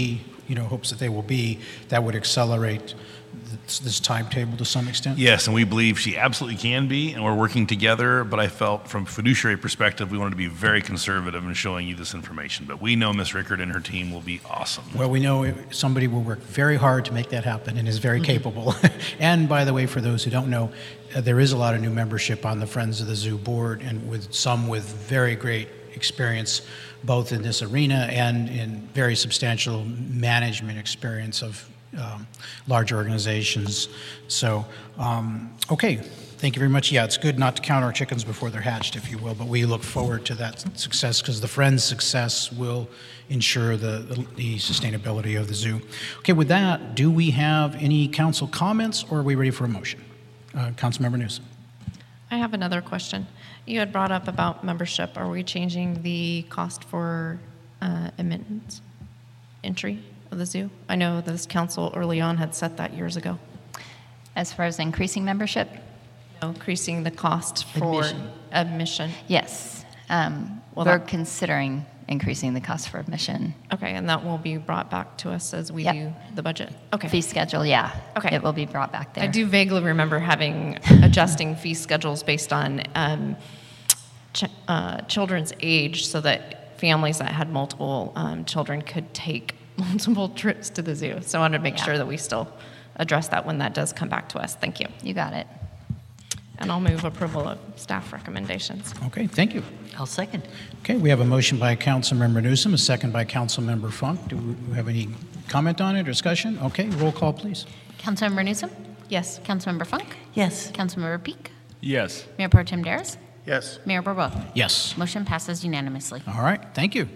you know, hopes that they will be, that would accelerate this, this timetable to some extent? Yes, and we believe she absolutely can be, and we're working together, but I felt from a fiduciary perspective, we wanted to be very conservative in showing you this information. But we know Miz Rickard and her team will be awesome. Well, we know somebody will work very hard to make that happen and is very Mm-hmm. capable. And by the way, for those who don't know, uh, there is a lot of new membership on the Friends of the Zoo board, and with some with very great experience, both in this arena and in very substantial management experience of um, large organizations. So, um, okay, thank you very much. Yeah, it's good not to count our chickens before they're hatched, if you will, but we look forward to that success because the Friends' success will ensure the, the, the sustainability of the zoo. Okay, with that, do we have any council comments, or are we ready for a motion? Uh, Councilmember Newsom. I have another question. You had brought up about membership. Are we changing the cost for uh, admittance entry of the zoo? I know this council early on had set that years ago. As far as increasing membership? No, increasing the cost for Admission. admission. Yes. Um, Well, we're that- considering increasing the cost for admission. Okay, and that will be brought back to us as we Yep. do the budget. Okay. Fee schedule, yeah. Okay. It will be brought back there. I do vaguely remember having adjusting fee schedules based on um, ch- uh, children's age, so that families that had multiple um, children could take multiple trips to the zoo. So I wanted to make Yeah. sure that we still address that when that does come back to us. Thank you. You got it. And I'll move approval of staff recommendations. Okay, thank you. I'll second. Okay, we have a motion by Councilmember Newsom, a second by Councilmember Funk. Do we have any comment on it, or discussion? Okay, roll call, please. Councilmember Newsom? Yes. Councilmember Funk? Yes. Councilmember Peak? Yes. Mayor Pro Tem Daris? Yes. Mayor Bourbeau? Yes. Motion passes unanimously. All right, thank you.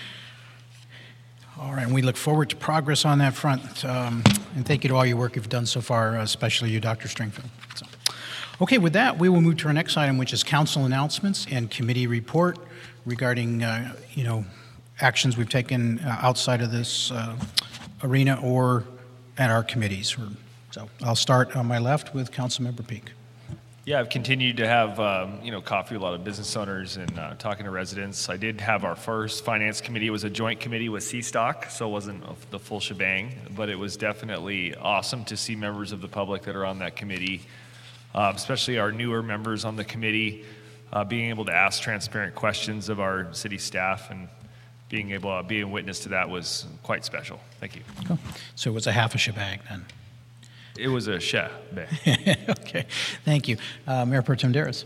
All right, and we look forward to progress on that front. Um, and thank you to all your work you've done so far, especially you, Doctor Stringfield. So, okay, with that, we will move to our next item, which is council announcements and committee report regarding, uh, you know, actions we've taken uh, outside of this uh, arena or at our committees. So I'll start on my left with Councilmember Peak. Yeah, I've continued to have, um, you know, coffee with a lot of business owners and uh, talking to residents. I did have our first finance committee. It was a joint committee with C-Stock, so it wasn't a- the full shebang, but it was definitely awesome to see members of the public that are on that committee, uh, especially our newer members on the committee, uh, being able to ask transparent questions of our city staff, and being able to be a witness to that was quite special. Thank you. Cool. So it was a half a shebang then. It was a shebang. Okay, thank you. Uh, Mayor Pro Tem Daris.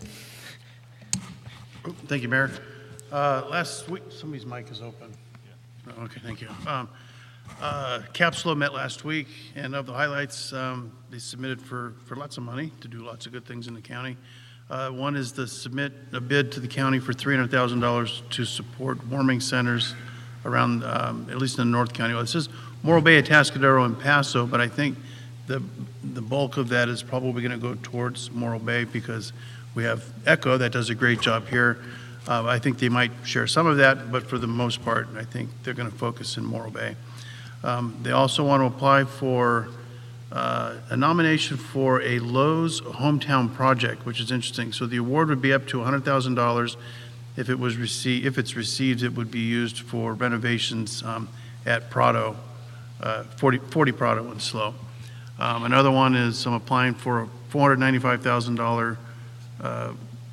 Thank you, Mayor. Uh, Last week, somebody's mic is open. Oh, okay, thank you. Um, uh, Capslo met last week, and of the highlights, um, they submitted for, for lots of money to do lots of good things in the county. Uh, One is to submit a bid to the county for three hundred thousand dollars to support warming centers around, um, at least in the North County. Well, it says Morro Bay, Atascadero, and Paso, but I think the, the bulk of that is probably going to go towards Morro Bay because we have Echo that does a great job here. Uh, I think they might share some of that, but for the most part, I think they're going to focus in Morro Bay. Um, They also want to apply for uh, a nomination for a Lowe's Hometown Project, which is interesting. So the award would be up to one hundred thousand dollars. If it was received, if it's received, it would be used for renovations um, at Prado, uh, forty, forty Prado and Slow. Um, Another one is I'm applying for a four hundred ninety-five thousand dollars uh,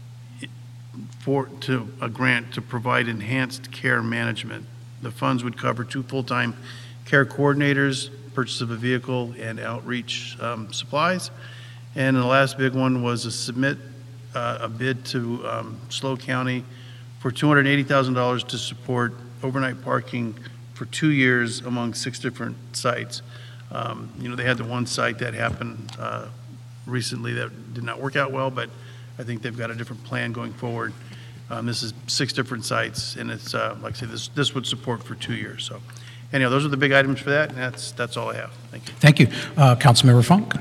for, to, a grant to provide enhanced care management. The funds would cover two full-time care coordinators, purchase of a vehicle, and outreach um, supplies. And the last big one was to submit uh, a bid to um, SLO County for two hundred eighty thousand dollars to support overnight parking for two years among six different sites. Um, You know, they had the one site that happened uh, recently that did not work out well, but I think they've got a different plan going forward. Um, This is six different sites, and it's, uh, like I said, this, this would support for two years. So anyhow, those are the big items for that, and that's, that's all I have. Thank you. Thank you. Uh, Councilmember Funk.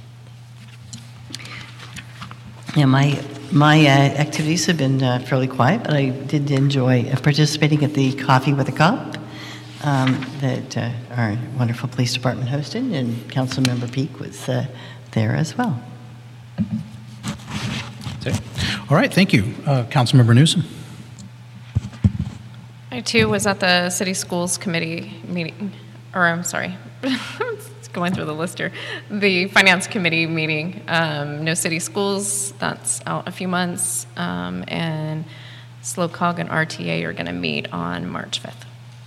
Yeah, my, my uh, activities have been uh, fairly quiet, but I did enjoy uh, participating at the Coffee with a Cop um, that uh, our wonderful police department hosted, and Councilmember Peak was uh, there as well. All right, thank you. Uh, Councilmember Newsom. I too was at the City Schools Committee meeting or I'm sorry, going through the list here, the Finance Committee meeting, um, No City Schools, that's out a few months, um, and SLOCOG and R T A are going to meet on March fifth.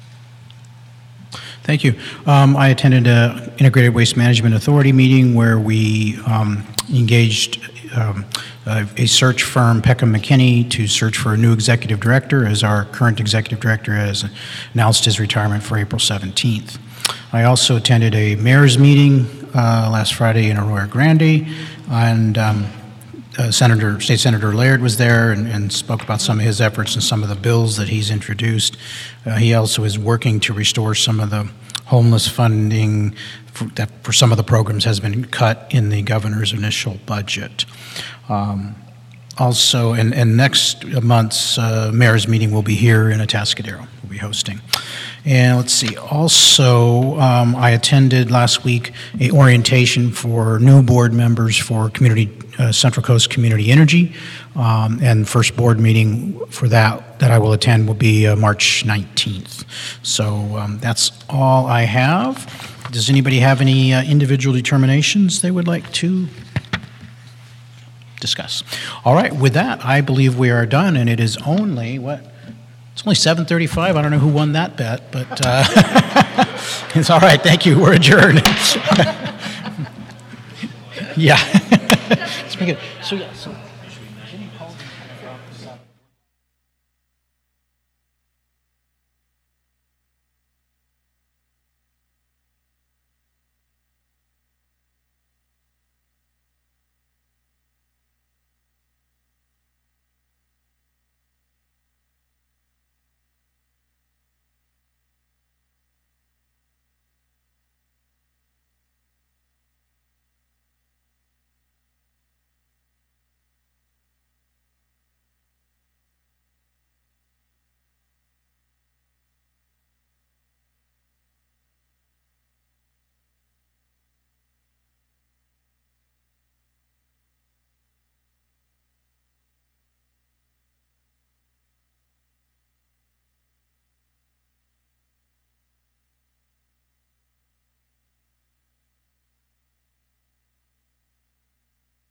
Thank you. Um, I attended an Integrated Waste Management Authority meeting where we um, engaged um, a, a search firm, Peckham McKinney, to search for a new executive director, as our current executive director has announced his retirement for April seventeenth. I also attended a mayor's meeting uh, last Friday in Arroyo Grande, and um, uh, Senator, State Senator Laird was there and, and spoke about some of his efforts and some of the bills that he's introduced. Uh, he also is working to restore some of the homeless funding for, that for some of the programs has been cut in the governor's initial budget. Um, also, and, and next month's uh, mayor's meeting will be here in Atascadero. We'll be hosting. And let's see, also, um, I attended last week a orientation for new board members for community, uh, Central Coast Community Energy. Um, and first board meeting for that that I will attend will be uh, March nineteenth. So um, that's all I have. Does anybody have any uh, individual determinations they would like to discuss? All right, with that, I believe we are done, and it is only, what? It's only seven thirty-five. I don't know who won that bet, but uh, it's all right. Thank you. We're adjourned. Yeah. Let's make it. So, yeah. So.